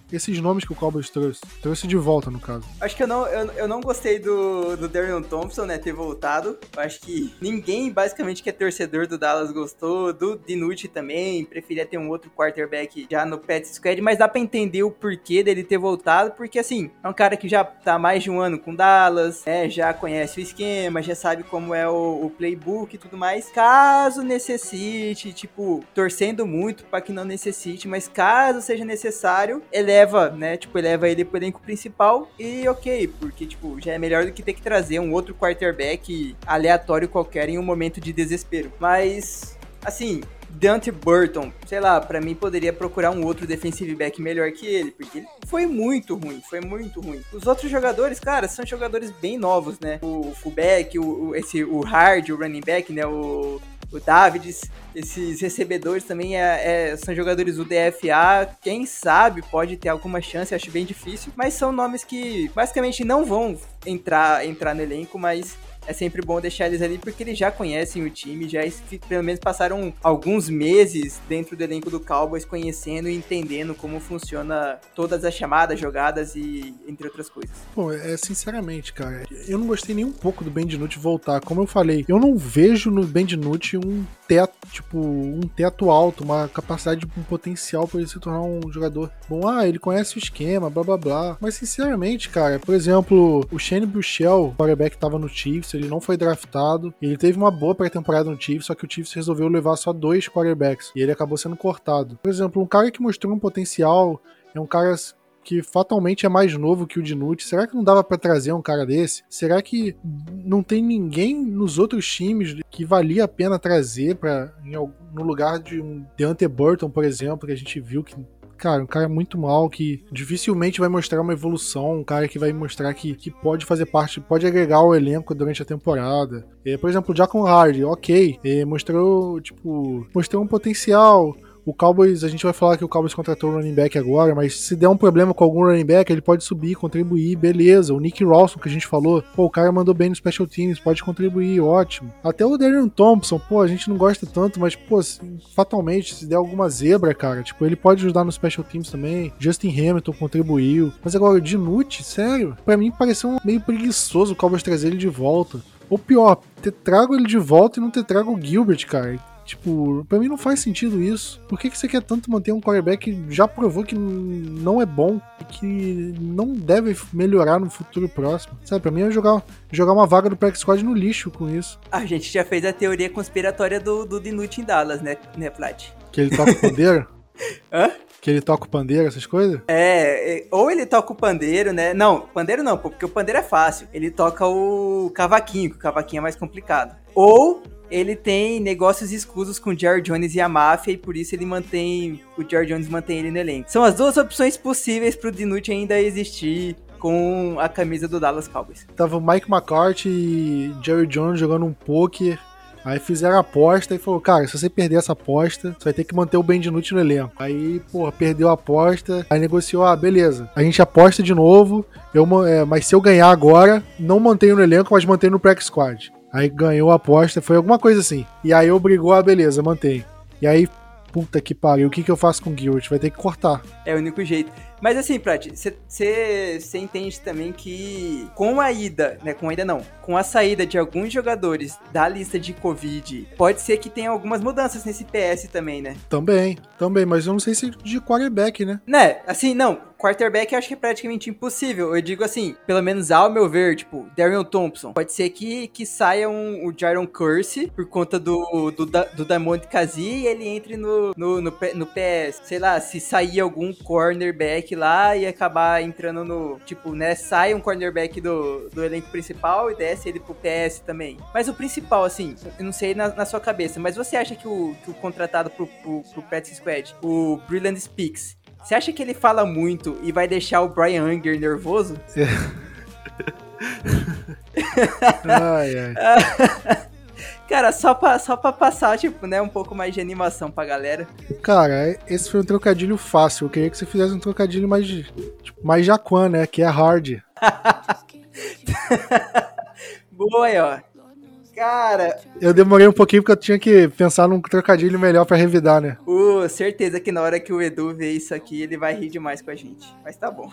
esses nomes que o Cowboys trouxe. Trouxe de volta, no caso. Acho que eu não, eu, eu não gostei do, do Darian Thompson, né, ter voltado. Eu acho que ninguém, basicamente, que é torcedor do Dallas gostou. Do DiNucci também, preferia ter um outro quarterback já no practice squad, mas dá pra entender o porquê dele ter voltado, porque, assim, é um cara que já tá há mais de um ano com Dallas, né, já conhece o esquema, já sabe como é o, o playbook e tudo mais. Caso necessite, tipo, torcendo muito pra que não necessite, mas caso seja necessário, eleva, né, tipo, eleva ele pro elenco principal e ok, porque, tipo, já é melhor do que ter que trazer um outro quarterback aleatório qualquer em um momento de desespero. Mas, assim, Deontay Burton, sei lá, pra mim poderia procurar um outro defensive back melhor que ele, porque ele foi muito ruim, foi muito ruim. Os outros jogadores, cara, são jogadores bem novos, né? O fullback, o, o, esse, o hard, o running back, né? O, o Davids, esses recebedores também é, é, são jogadores do D F A, quem sabe pode ter alguma chance, acho bem difícil, mas são nomes que basicamente não vão entrar, entrar no elenco, mas é sempre bom deixar eles ali porque eles já conhecem o time, já pelo menos passaram alguns meses dentro do elenco do Cowboys conhecendo e entendendo como funciona todas as chamadas, jogadas e entre outras coisas. Pô, é sinceramente, cara, eu não gostei nem um pouco do Ben DiNucci voltar. Como eu falei, eu não vejo no Ben DiNucci um teto, tipo, um teto alto, uma capacidade, um potencial para ele se tornar um jogador bom. Ah, ele conhece o esquema, blá blá blá. Mas sinceramente, cara, por exemplo, o Shane Buechele, o quarterback que tava no Chiefs, ele não foi draftado, ele teve uma boa pré-temporada no Chiefs, só que o Chiefs resolveu levar só dois quarterbacks, e ele acabou sendo cortado. Por exemplo, um cara que mostrou um potencial, é um cara que fatalmente é mais novo que o DiNucci. Será que não dava pra trazer um cara desse? Será que não tem ninguém nos outros times que valia a pena trazer pra, no lugar de um Deontay Burton, por exemplo, que a gente viu que, cara, um cara muito mal, que dificilmente vai mostrar uma evolução, um cara que vai mostrar que, que pode fazer parte, pode agregar ao elenco durante a temporada. É, por exemplo, o Jacon Hard, ok, é, mostrou, tipo, mostrou um potencial. O Cowboys, a gente vai falar que o Cowboys contratou o running back agora, mas se der um problema com algum running back, ele pode subir, contribuir, beleza. O Nick Ralston, que a gente falou, pô, o cara mandou bem no Special Teams, pode contribuir, ótimo. Até o Darian Thompson, pô, a gente não gosta tanto, mas, pô, fatalmente, se der alguma zebra, cara, tipo, ele pode ajudar no Special Teams também. Justin Hamilton contribuiu. Mas agora, o DiNucci, sério, pra mim pareceu meio preguiçoso o Cowboys trazer ele de volta. Ou pior, ter trago ele de volta e não ter trago o Gilbert, cara. Tipo, pra mim não faz sentido isso. Por que, que você quer tanto manter um quarterback que já provou que não é bom e que não deve melhorar no futuro próximo? Sabe, pra mim é jogar, jogar uma vaga do practice squad no lixo com isso. A gente já fez a teoria conspiratória do, do DiNucci em Dallas, né, né Plat? Que ele toca o pandeiro? Hã? Que ele toca o pandeiro, essas coisas? É, ou ele toca o pandeiro, né? Não, pandeiro não, porque o pandeiro é fácil. Ele toca o cavaquinho, que o cavaquinho é mais complicado. Ou ele tem negócios escusos com o Jerry Jones e a máfia, e por isso ele mantém, o Jerry Jones mantém ele no elenco. São as duas opções possíveis pro DiNucci ainda existir com a camisa do Dallas Cowboys. Tava o Mike McCarthy e Jerry Jones jogando um poker. Aí fizeram a aposta e falou, cara, se você perder essa aposta, você vai ter que manter o Ben DiNucci no elenco. Aí, porra, perdeu a aposta, aí negociou, ah, beleza, a gente aposta de novo, eu, é, mas se eu ganhar agora, não mantenho no elenco, mas mantenho no practice squad. Aí ganhou a aposta, foi alguma coisa assim. E aí obrigou, ah, beleza, mantém. E aí, puta que pariu, o que que eu faço com o Gilbert? Vai ter que cortar. É o único jeito. Mas assim, Prat, você entende também que com a ida, né, com a ida não, com a saída de alguns jogadores da lista de Covid, pode ser que tenha algumas mudanças nesse P S também, né? Também, também, mas eu não sei se de quarterback, né? Né, assim, não, quarterback eu acho que é praticamente impossível. Eu digo assim, pelo menos ao meu ver, tipo, Darian Thompson, pode ser que, que saia um, o Jaron Kersey por conta do, do, do Damonte Kazi e ele entre no, no, no, no P S. Sei lá, se sair algum cornerback lá e acabar entrando no, tipo, né, sai um cornerback do, do elenco principal e desce ele pro P S também. Mas o principal, assim, eu não sei na, na sua cabeça, mas você acha que o, que o contratado pro, pro, pro practice squad, o Brilliant Speaks, você acha que ele fala muito e vai deixar o Brian Anger nervoso? É. Ai, ai. Cara, só pra, só pra passar, tipo, né, um pouco mais de animação pra galera. Cara, esse foi um trocadilho fácil. Eu queria que você fizesse um trocadilho mais, tipo, mais Jaquan, né, que é hard. Boa aí, ó. Cara... Eu demorei um pouquinho porque eu tinha que pensar num trocadilho melhor pra revidar, né? Uh, certeza que na hora que o Edu vê isso aqui, ele vai rir demais com a gente. Mas tá bom.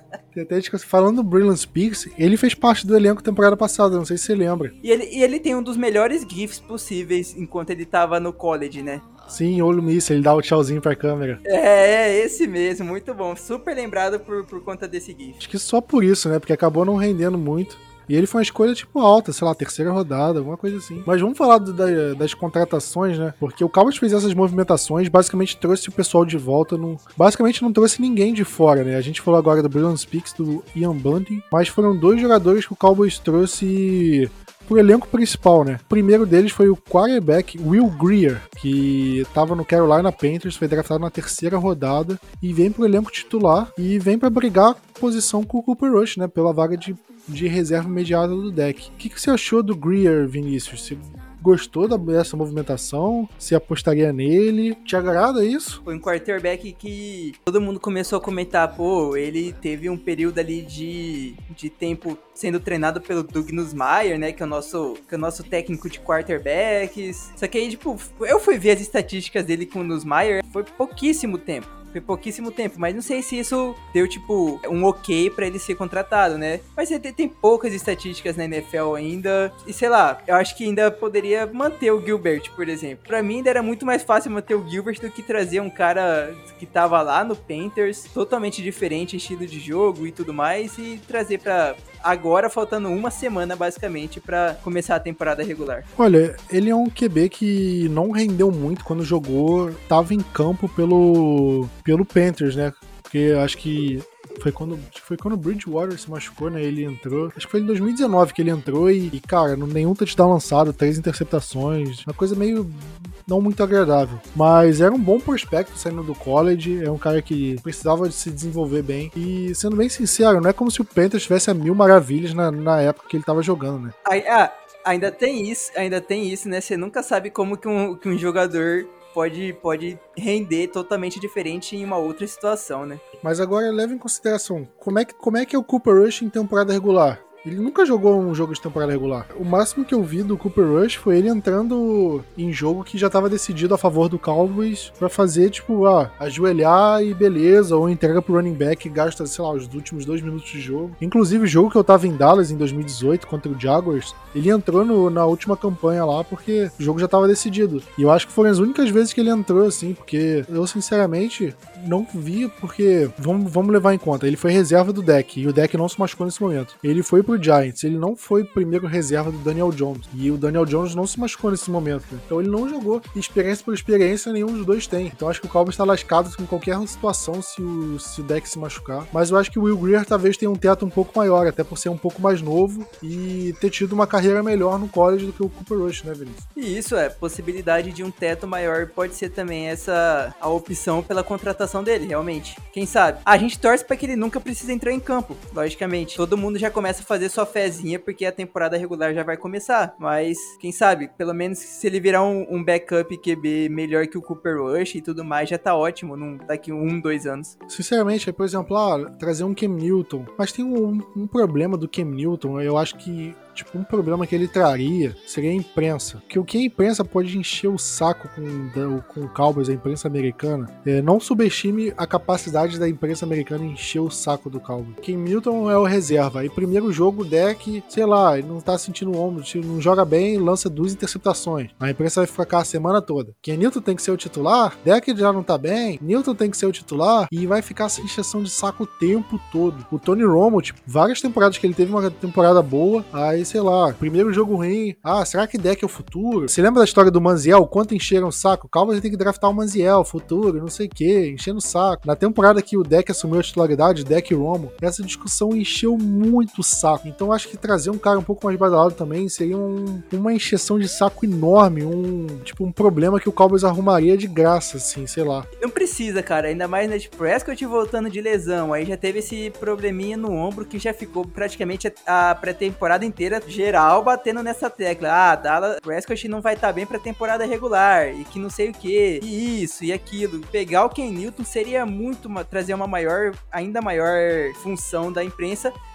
Falando do Brilliant Speaks, ele fez parte do elenco temporada passada, não sei se você lembra. E ele, e ele tem um dos melhores GIFs possíveis enquanto ele tava no college, né? Sim, Ole Miss, ele dá o tchauzinho pra câmera. É, esse mesmo, muito bom. Super lembrado por, por conta desse GIF. Acho que só por isso, né? Porque acabou não rendendo muito. E ele foi uma escolha, tipo, alta, sei lá, terceira rodada, alguma coisa assim. Mas vamos falar do, da, das contratações, né? Porque o Cowboys fez essas movimentações, basicamente trouxe o pessoal de volta. No... Basicamente não trouxe ninguém de fora, né? A gente falou agora do Brilliant Speaks, do Ian Bunting, mas foram dois jogadores que o Cowboys trouxe pro elenco principal, né? O primeiro deles foi o quarterback Will Grier, que tava no Carolina Panthers, foi draftado na terceira rodada e vem pro elenco titular e vem pra brigar posição com o Cooper Rush, né? Pela vaga de, de reserva imediata do deck. O que, que você achou do Grier, Vinícius? Você gostou dessa movimentação? Você apostaria nele? Te agrada isso? Foi um quarterback que todo mundo começou a comentar, pô, ele teve um período ali de, de tempo sendo treinado pelo Doug Nussmeier, né, que é o nosso, que é o nosso técnico de quarterbacks. Só que aí, tipo, eu fui ver as estatísticas dele com o Nussmeier, foi pouquíssimo tempo. Foi pouquíssimo tempo, mas não sei se isso deu, tipo, um ok pra ele ser contratado, né? Mas tem, tem poucas estatísticas na N F L ainda, e sei lá, eu acho que ainda poderia manter o Gilbert, por exemplo. Pra mim ainda era muito mais fácil manter o Gilbert do que trazer um cara que tava lá no Panthers, totalmente diferente, estilo de jogo e tudo mais, e trazer pra agora, faltando uma semana, basicamente, pra começar a temporada regular. Olha, ele é um Q B que não rendeu muito quando jogou, tava em campo pelo... pelo Panthers, né? Porque acho que foi quando, foi quando o Bridgewater se machucou, né? Ele entrou. Acho que foi em dois mil e dezenove que ele entrou e, e cara, nenhum touchdown lançado, três interceptações. Uma coisa meio não muito agradável. Mas era um bom prospecto saindo do college. É um cara que precisava de se desenvolver bem. E, sendo bem sincero, não é como se o Panthers tivesse a mil maravilhas na, na época que ele tava jogando, né? Ah, ainda tem isso, ainda tem isso, né? Você nunca sabe como que um, que um jogador Pode, pode render totalmente diferente em uma outra situação, né? Mas agora leva em consideração, como é que, como é, que é o Cooper Rush em temporada regular? Ele nunca jogou um jogo de temporada regular. O máximo que eu vi do Cooper Rush foi ele entrando em jogo que já estava decidido a favor do Cowboys pra fazer, tipo, ah, ajoelhar e beleza, ou entrega pro running back e gasta, sei lá, os últimos dois minutos de jogo. Inclusive, o jogo que eu tava em Dallas em dois mil e dezoito contra o Jaguars, ele entrou no, na última campanha lá porque o jogo já tava decidido. E eu acho que foram as únicas vezes que ele entrou, assim, porque eu, sinceramente, não vi, porque vamos, vamos levar em conta, ele foi reserva do deck, e o deck não se machucou nesse momento. Ele foi pro Giants, ele não foi primeiro reserva do Daniel Jones, e o Daniel Jones não se machucou nesse momento, né? Então ele não jogou. E experiência por experiência, nenhum dos dois tem. Então acho que o Cowboys tá lascado em qualquer situação se o, se o deck se machucar. Mas eu acho que o Will Grier talvez tenha um teto um pouco maior, até por ser um pouco mais novo e ter tido uma carreira melhor no college do que o Cooper Rush, né, Vinícius? E isso é, possibilidade de um teto maior pode ser também essa a opção pela contratação dele, realmente. Quem sabe? A gente torce pra que ele nunca precise entrar em campo, logicamente. Todo mundo já começa a fazer sua fezinha porque a temporada regular já vai começar. Mas, quem sabe, pelo menos se ele virar um, um backup Q B melhor que o Cooper Rush e tudo mais, já tá ótimo num, daqui um, dois anos. Sinceramente, por exemplo, ah, trazer um Cam Newton. Mas tem um, um problema do Cam Newton, eu acho que tipo, um problema que ele traria seria a imprensa. Porque o que a imprensa pode encher o saco com, com o Cowboys, a imprensa americana, é, não subestime a capacidade da imprensa americana em encher o saco do Cowboys. Cam Newton é o reserva. E primeiro jogo, o deck, sei lá, ele não tá sentindo o ombro, não joga bem, lança duas interceptações. A imprensa vai ficar a semana toda. Cam Newton tem que ser o titular, deck já não tá bem, Newton tem que ser o titular, e vai ficar essa encheção de saco o tempo todo. O Tony Romo, tipo, várias temporadas que ele teve uma temporada boa, aí sei lá, primeiro jogo ruim, ah, será que deck é o futuro? Você lembra da história do Manziel, quanto encheram o saco? O Cowboys tem que draftar o Manziel, futuro, não sei o que, enchendo o saco. Na temporada que o deck assumiu a titularidade, deck e Romo, essa discussão encheu muito o saco. Então acho que trazer um cara um pouco mais badalado também seria um, uma encheção de saco enorme, um tipo um problema que o Cowboys arrumaria de graça, assim, sei lá. Não precisa, cara, ainda mais na de Prescott voltando de lesão, aí já teve esse probleminha no ombro que já ficou praticamente a pré-temporada inteira geral batendo nessa tecla. Ah, Dallas Prescott não vai estar tá bem pra temporada regular e que não sei o que, e isso e aquilo. Pegar o Cam Newton seria muito, trazer uma maior, ainda maior função da imprensa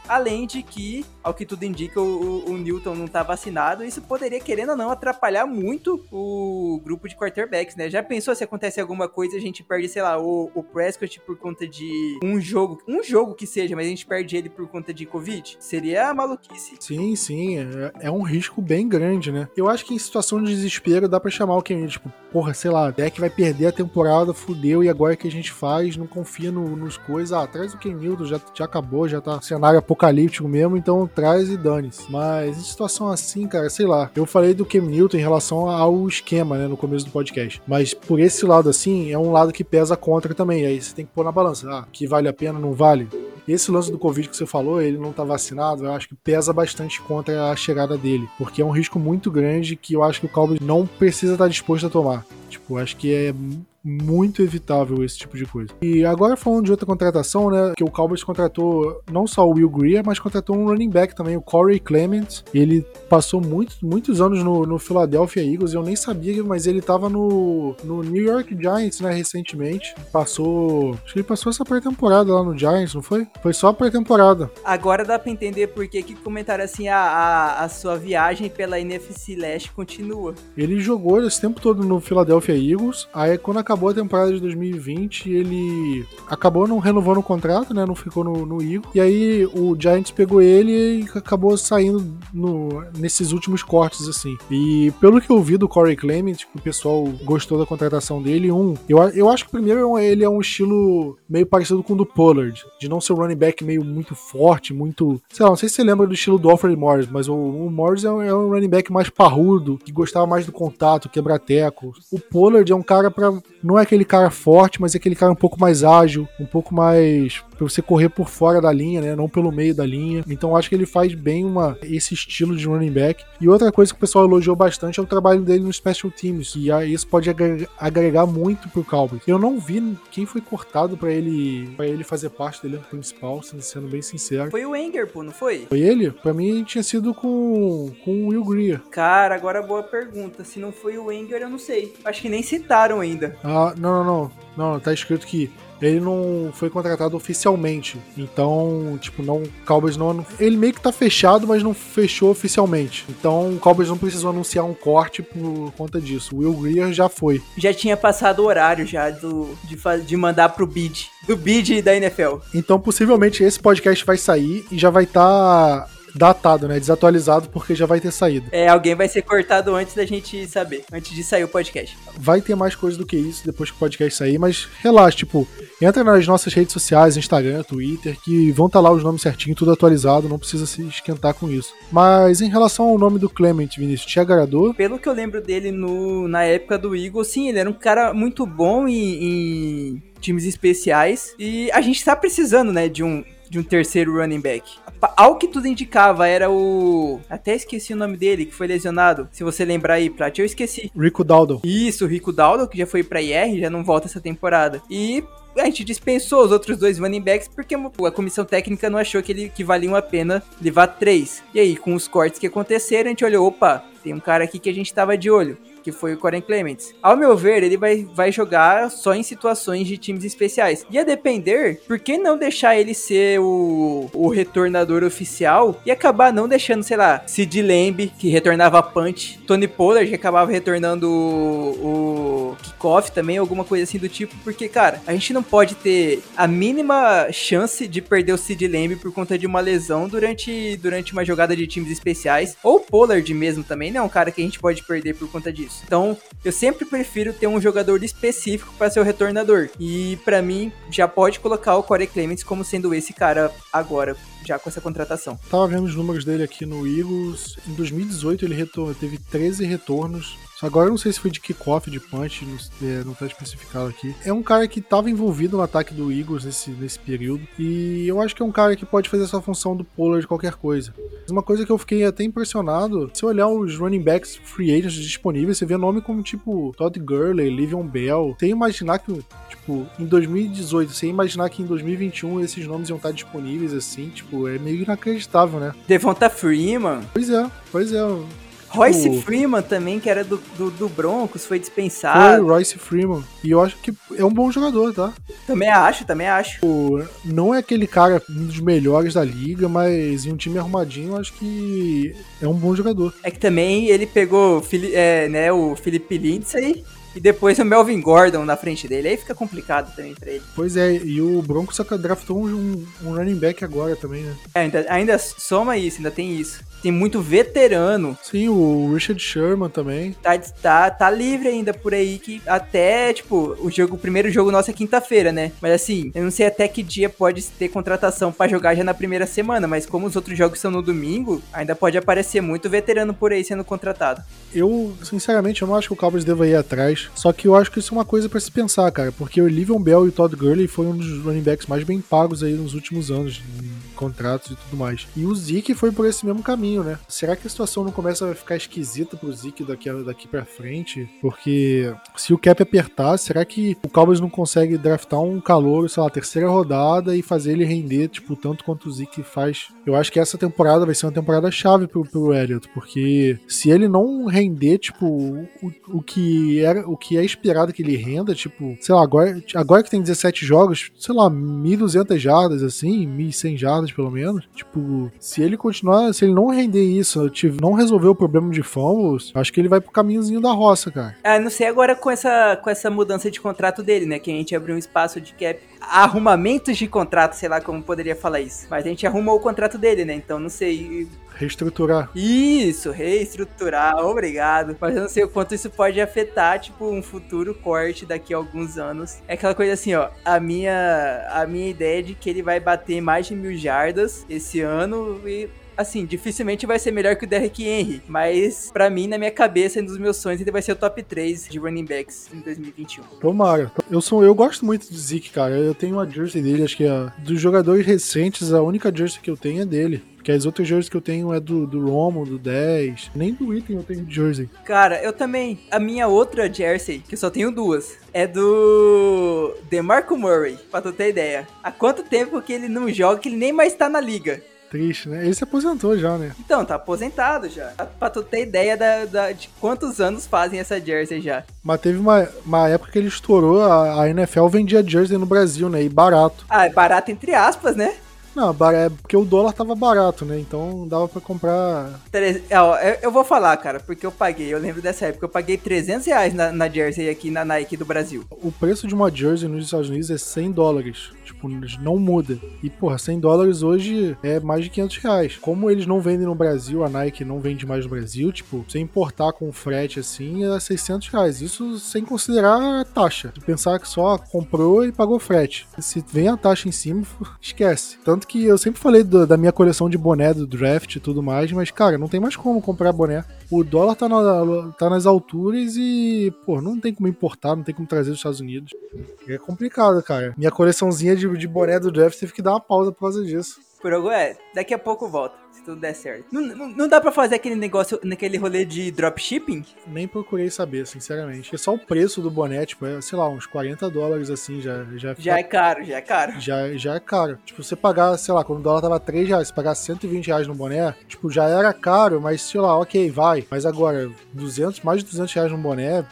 além de que, ao que tudo indica, o, o Newton não tá vacinado, isso poderia, querendo ou não, atrapalhar muito o grupo de quarterbacks, né? Já pensou se acontece alguma coisa e a gente perde, sei lá, o, o Prescott por conta de um jogo, um jogo que seja, mas a gente perde ele por conta de Covid? Seria maluquice. Sim, sim, é, é um risco bem grande, né? Eu acho que em situação de desespero dá pra chamar o Cam, tipo, porra, sei lá, deck vai perder a temporada, fudeu, e agora o que a gente faz? Não confia no, nos coisas, ah, traz o Cam Newton, já, já acabou, já tá cenário apocalíptico mesmo, então traz e dane-se. Mas em situação assim, cara, sei lá, eu falei do Cam Newton em relação ao esquema, né, no começo do podcast, mas por esse lado assim, é um lado que pesa contra também, aí você tem que pôr na balança, ah, que vale a pena, não vale? Esse lance do Covid que você falou, ele não tá vacinado, eu acho que pesa bastante contra a chegada dele, porque é um risco muito grande que eu acho que o Cowboys não precisa estar disposto a tomar. Tipo, acho que é muito evitável esse tipo de coisa. E agora falando de outra contratação, né, que o Cowboys contratou não só o Will Grier, mas contratou um running back também, o Corey Clement. Ele passou muito, muitos anos no, no Philadelphia Eagles, eu nem sabia, mas ele tava no, no New York Giants, né, recentemente. Passou, acho que ele passou essa pré-temporada lá no Giants, não foi? Foi só a pré-temporada. Agora dá pra entender por que que comentaram assim, a, a, a sua viagem pela N F C Leste continua. Ele jogou esse tempo todo no Philadelphia Eagles, aí quando acabou a temporada de dois mil e vinte, ele acabou não renovando o contrato, né, não ficou no, no Eagles, e aí o Giants pegou ele e acabou saindo no, nesses últimos cortes, assim. E pelo que eu vi do Corey Clement, o pessoal gostou da contratação dele, um, eu, eu acho que primeiro ele é um estilo meio parecido com o do Pollard, de não ser um running back meio muito forte, muito, sei lá, não sei se você lembra do estilo do Alfred Morris, mas o, o Morris é um, é um running back mais parrudo, que gostava mais do contato, quebra-teco. O Pollard é um cara pra, não é aquele cara forte, mas é aquele cara um pouco mais ágil, um pouco mais pra você correr por fora da linha, né, não pelo meio da linha. Então eu acho que ele faz bem uma, esse estilo de running back. E outra coisa que o pessoal elogiou bastante é o trabalho dele no Special Teams, e isso pode agregar, agregar muito pro Cowboys. Eu não vi quem foi cortado pra ele, pra ele fazer parte do elenco principal, sendo bem sincero. Foi o Wenger, pô, não foi? Foi ele? Pra mim tinha sido com, com o Will Grier. Cara, agora boa pergunta. Se não foi o Wenger, eu não sei. Acho que nem citaram ainda. Ah, não, não, não. Não, tá escrito que ele não foi contratado oficialmente. Então, tipo, não, o Cowboys não... Ele meio que tá fechado, mas não fechou oficialmente. Então, o Cowboys não precisou anunciar um corte por conta disso. O Will Grier já foi. Já tinha passado o horário já do, de, de mandar pro bid. Do bid da N F L. Então, possivelmente, esse podcast vai sair e já vai estar... Tá datado, né? Desatualizado, porque já vai ter saído. É, alguém vai ser cortado antes da gente saber, antes de sair o podcast. Vai ter mais coisa do que isso depois que o podcast sair, mas relaxa, tipo, entra nas nossas redes sociais, Instagram, Twitter, que vão estar lá os nomes certinho, tudo atualizado, não precisa se esquentar com isso. Mas em relação ao nome do Clement, Vinícius, te agradou? Pelo que eu lembro dele no, na época do Eagles, sim, ele era um cara muito bom em, em times especiais, e a gente tá precisando, né, de um de um terceiro running back. Ao que tudo indicava, era o... Até esqueci o nome dele, que foi lesionado. Se você lembrar aí, Prat, eu esqueci. Rico Dowdle. Isso, o Rico Dowdle, que já foi pra I R, já não volta essa temporada. E a gente dispensou os outros dois running backs porque a comissão técnica não achou que, ele, que valiam a pena levar três. E aí, com os cortes que aconteceram, a gente olhou, opa, tem um cara aqui que a gente tava de olho, que foi o Corey Clements. Ao meu ver, ele vai, vai jogar só em situações de times especiais. E a depender, por que não deixar ele ser o, o retornador oficial e acabar não deixando, sei lá, Sid Lamb, que retornava punch, Tony Pollard, que acabava retornando o, o kickoff também, alguma coisa assim do tipo, porque, cara, a gente não pode ter a mínima chance de perder o Sid Lamb por conta de uma lesão durante, durante uma jogada de times especiais, ou o Pollard mesmo também, não é um cara que a gente pode perder por conta disso. Então, eu sempre prefiro ter um jogador específico para ser o retornador. E para mim, já pode colocar o Corey Clements como sendo esse cara agora, já com essa contratação. Tava vendo os números dele aqui no Eagles. Em dois mil e dezoito ele retor- teve treze retornos. Agora eu não sei se foi de kickoff, de punch, não, é, não tá especificado aqui. É um cara que estava envolvido no ataque do Eagles nesse, nesse período. E eu acho que é um cara que pode fazer essa função do Pollard de qualquer coisa. Uma coisa que eu fiquei até impressionado, se olhar os running backs free agents disponíveis, você vê nome como tipo Todd Gurley, Le'Veon Bell. Sem imaginar que, tipo, em dois mil e dezoito, sem imaginar que em dois mil e vinte e um esses nomes iam estar disponíveis assim, tipo, é meio inacreditável, né? Devonta Freeman. Pois é, pois é. Royce Tipo, Freeman também, que era do, do, do Broncos, foi dispensado. Foi Royce Freeman. E eu acho que é um bom jogador, tá? Também acho, também acho. Não é aquele cara, um dos melhores da liga, mas em um time arrumadinho, eu acho que é um bom jogador. É que também ele pegou é, né, o Philip Lindsay e depois o Melvin Gordon na frente dele. Aí fica complicado também pra ele. Pois é, e o Broncos draftou um, um running back agora também, né? É, ainda, ainda soma isso, ainda tem isso. Tem muito veterano. Sim, o Richard Sherman também. Tá, tá, tá livre ainda por aí, que até, tipo, o jogo, o primeiro jogo nosso é quinta-feira, né? Mas assim, eu não sei até que dia pode ter contratação pra jogar já na primeira semana, mas como os outros jogos são no domingo, ainda pode aparecer muito veterano por aí sendo contratado. Eu, sinceramente, eu não acho que o Cowboys deva ir atrás, só que eu acho que isso é uma coisa pra se pensar, cara, porque o Le'Veon Bell e o Todd Gurley foram um dos running backs mais bem pagos aí nos últimos anos, em contratos e tudo mais. E o Zeke foi por esse mesmo caminho, né? Será que a situação não começa a ficar esquisita pro Zeke daqui, daqui pra frente? Porque se o cap apertar, será que o Cowboys não consegue draftar um calouro, sei lá, terceira rodada e fazer ele render, tipo, tanto quanto o Zeke faz? Eu acho que essa temporada vai ser uma temporada chave pro, pro Elliott, porque se ele não render, tipo, o, o, que era, o que é esperado que ele renda, tipo, sei lá, agora, agora que tem dezessete jogos, sei lá, mil e duzentas jardas, assim, mil e cem jardas pelo menos, tipo, se ele continuar, se ele não render isso, não resolver o problema de fumbles, acho que ele vai pro caminhozinho da roça, cara. Ah, não sei agora com essa, com essa mudança de contrato dele, né, que a gente abriu um espaço de cap, arrumamentos de contrato, sei lá como poderia falar isso, mas a gente arrumou o contrato dele, né, então não sei... Reestruturar. Isso, reestruturar, obrigado. Mas eu não sei o quanto isso pode afetar, tipo, um futuro corte daqui a alguns anos. É aquela coisa assim, ó, a minha, a minha ideia é de que ele vai bater mais de mil jardas esse ano e... Assim, dificilmente vai ser melhor que o Derrick Henry, mas pra mim, na minha cabeça e nos meus sonhos, ele vai ser o top três de running backs em dois mil e vinte e um. Tomara. Eu, sou, eu gosto muito do Zeke, cara. Eu tenho uma jersey dele, acho que é dos jogadores recentes, a única jersey que eu tenho é dele. Porque as outras jerseys que eu tenho é do, do Romo, do dez. Nem do Item eu tenho jersey. Cara, eu também. A minha outra jersey, que eu só tenho duas, é do DeMarco Murray, pra tu ter ideia. Há quanto tempo que ele não joga, que ele nem mais tá na liga? Triste, né? Ele se aposentou já, né? Então, tá aposentado já. Pra tu ter ideia da, da, de quantos anos fazem essa jersey já. Mas teve uma, uma época que ele estourou, a, a N F L vendia jersey no Brasil, né? E barato. Ah, é barato entre aspas, né? Não, é porque o dólar tava barato, né? Então dava pra comprar... Eu vou falar, cara, porque eu paguei, eu lembro dessa época, eu paguei trezentos reais na, na jersey aqui na Nike do Brasil. O preço de uma jersey nos Estados Unidos é cem dólares. Tipo, não muda. E, porra, cem dólares hoje é mais de quinhentos reais. Como eles não vendem no Brasil, a Nike não vende mais no Brasil, tipo, sem importar com frete assim, é seiscentos reais. Isso sem considerar a taxa. Se pensar que só comprou e pagou frete. Se vem a taxa em cima, esquece. Tanto que eu sempre falei do, da minha coleção de boné do draft e tudo mais, mas, cara, não tem mais como comprar boné. O dólar tá, na, tá nas alturas e, pô, não tem como importar, não tem como trazer dos Estados Unidos. É complicado, cara. Minha coleçãozinha de, de boné do draft teve que dar uma pausa por causa disso. Por algo é, daqui a pouco volta, se tudo der certo. Não, não, não dá pra fazer aquele negócio, naquele rolê de dropshipping? Nem procurei saber, sinceramente. Porque só o preço do boné, tipo, é, sei lá, uns quarenta dólares assim, já... Já, já é caro, já é caro. Já, já é caro. Tipo, você pagar, sei lá, quando o dólar tava três reais, você pagar cento e vinte reais no boné, tipo, já era caro, mas sei lá, ok, vai. Mas agora, duzentos, mais de duzentos reais no boné,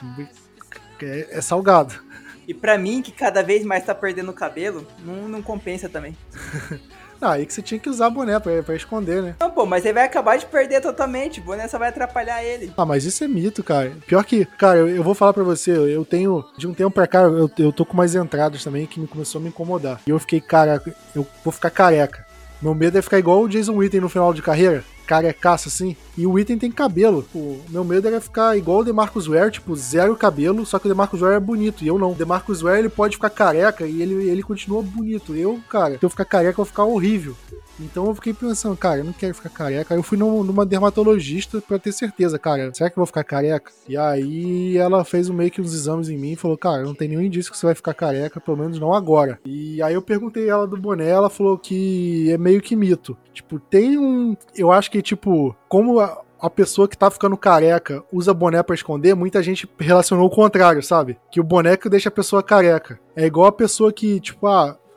é, é salgado. E pra mim, que cada vez mais tá perdendo o cabelo, não, não compensa também. Ah, aí que você tinha que usar boné pra, pra esconder, né? Não, pô, mas ele vai acabar de perder totalmente. O boné só vai atrapalhar ele. Ah, mas isso é mito, cara. Pior que, cara, eu, eu vou falar pra você, eu tenho, de um tempo pra cá, eu, eu tô com umas entradas também que me começou a me incomodar. E eu fiquei, cara, eu vou ficar careca. Meu medo é ficar igual o Jason Witten no final de carreira. Carecaço assim, e o Witten tem cabelo. O meu medo era ficar igual o DeMarcus Ware, tipo, zero cabelo, só que o DeMarcus Ware é bonito, e eu não. O DeMarcus Ware, ele pode ficar careca e ele, ele continua bonito. Eu, cara, se eu ficar careca, eu vou ficar horrível. Então eu fiquei pensando, cara, eu não quero ficar careca. Aí eu fui no, numa dermatologista pra ter certeza, cara, será que eu vou ficar careca? E aí ela fez um, meio que uns exames em mim e falou, cara, não tem nenhum indício que você vai ficar careca, pelo menos não agora. E aí eu perguntei ela do boné, ela falou que é meio que mito. Tipo, tem um... Eu acho que, tipo, como a... a pessoa que tá ficando careca usa boné pra esconder, muita gente relacionou o contrário, sabe? Que o boné que deixa a pessoa careca. É igual a pessoa que, tipo, ah,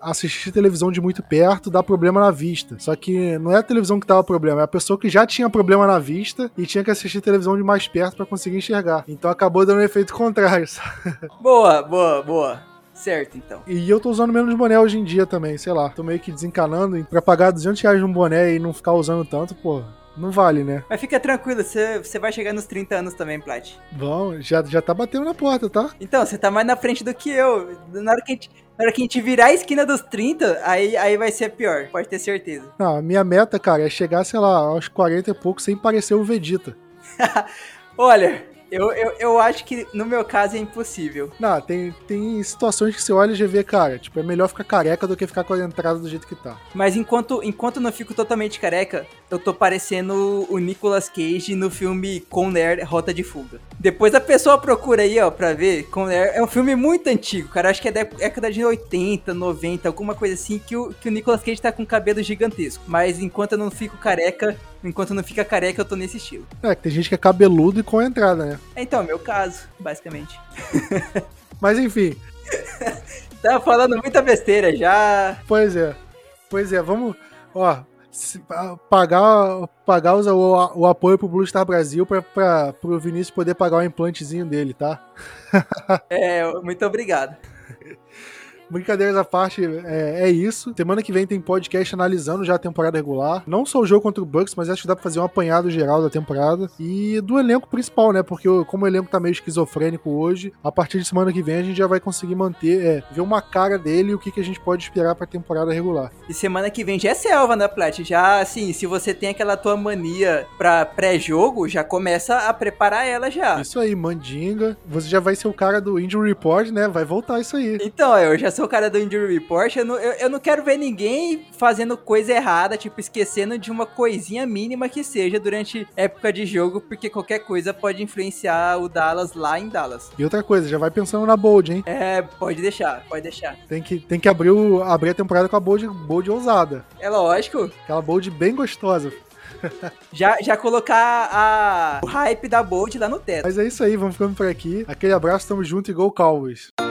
assistir televisão de muito perto dá problema na vista. Só que não é a televisão que tava problema, é a pessoa que já tinha problema na vista e tinha que assistir televisão de mais perto pra conseguir enxergar. Então acabou dando um efeito contrário. Boa, boa, boa. Certo, então. E eu tô usando menos boné hoje em dia também, sei lá. Tô meio que desencanando. E pra pagar duzentos reais num boné e não ficar usando tanto, pô, não vale, né? Mas fica tranquilo, você, você vai chegar nos trinta anos também, Plat. Bom, já, já tá batendo na porta, tá? Então, você tá mais na frente do que eu. Na hora que a gente, na hora que a gente virar a esquina dos trinta, aí, aí vai ser pior, pode ter certeza. Não, a minha meta, cara, é chegar, sei lá, aos quarenta e pouco sem parecer o Vegeta. Olha... Eu, eu, eu acho que no meu caso é impossível. Não, tem, tem situações que você olha e já vê, cara, tipo, é melhor ficar careca do que ficar com a entrada do jeito que tá. Mas enquanto, enquanto não fico totalmente careca, eu tô parecendo o Nicolas Cage no filme Con Air, Rota de Fuga. Depois a pessoa procura aí, ó, pra ver. Con Air é um filme muito antigo, cara. Acho que é da década de oitenta, noventa, alguma coisa assim, que o, que o Nicolas Cage tá com cabelo gigantesco. Mas enquanto eu não fico careca... Enquanto não fica careca, eu tô nesse estilo. É, que tem gente que é cabeludo e com a entrada, né? É, então, meu caso, basicamente. Mas enfim. Tá falando muita besteira já. Pois é. Pois é, vamos... Ó, se, pagar, pagar os, o, o apoio pro Blue Star Brasil pra, pra, pro Vinícius poder pagar o implantezinho dele, tá? É, muito obrigado. Brincadeiras à parte, é, é isso. Semana que vem tem podcast analisando já a temporada regular. Não só o jogo contra o Bucks, mas acho que dá pra fazer um apanhado geral da temporada. E do elenco principal, né? Porque como o elenco tá meio esquizofrênico hoje, a partir de semana que vem a gente já vai conseguir manter, é, ver uma cara dele e o que, que a gente pode esperar pra temporada regular. E semana que vem já é selva, né, Plat? Já, assim, se você tem aquela tua mania pra pré-jogo, já começa a preparar ela já. Isso aí, mandinga. Você já vai ser o cara do Injury Report, né? Vai voltar isso aí. Então, eu já sou o cara do Injury Report, eu não, eu, eu não quero ver ninguém fazendo coisa errada, tipo, esquecendo de uma coisinha mínima que seja durante época de jogo, porque qualquer coisa pode influenciar o Dallas lá em Dallas. E outra coisa, já vai pensando na bold, hein? É, pode deixar, pode deixar. Tem que, tem que abrir, o, abrir a temporada com a bold, bold ousada. É lógico. Aquela bold bem gostosa. Já, já colocar a, o hype da bold lá no teto. Mas é isso aí, vamos ficando por aqui. Aquele abraço, tamo junto e Go Cowboys.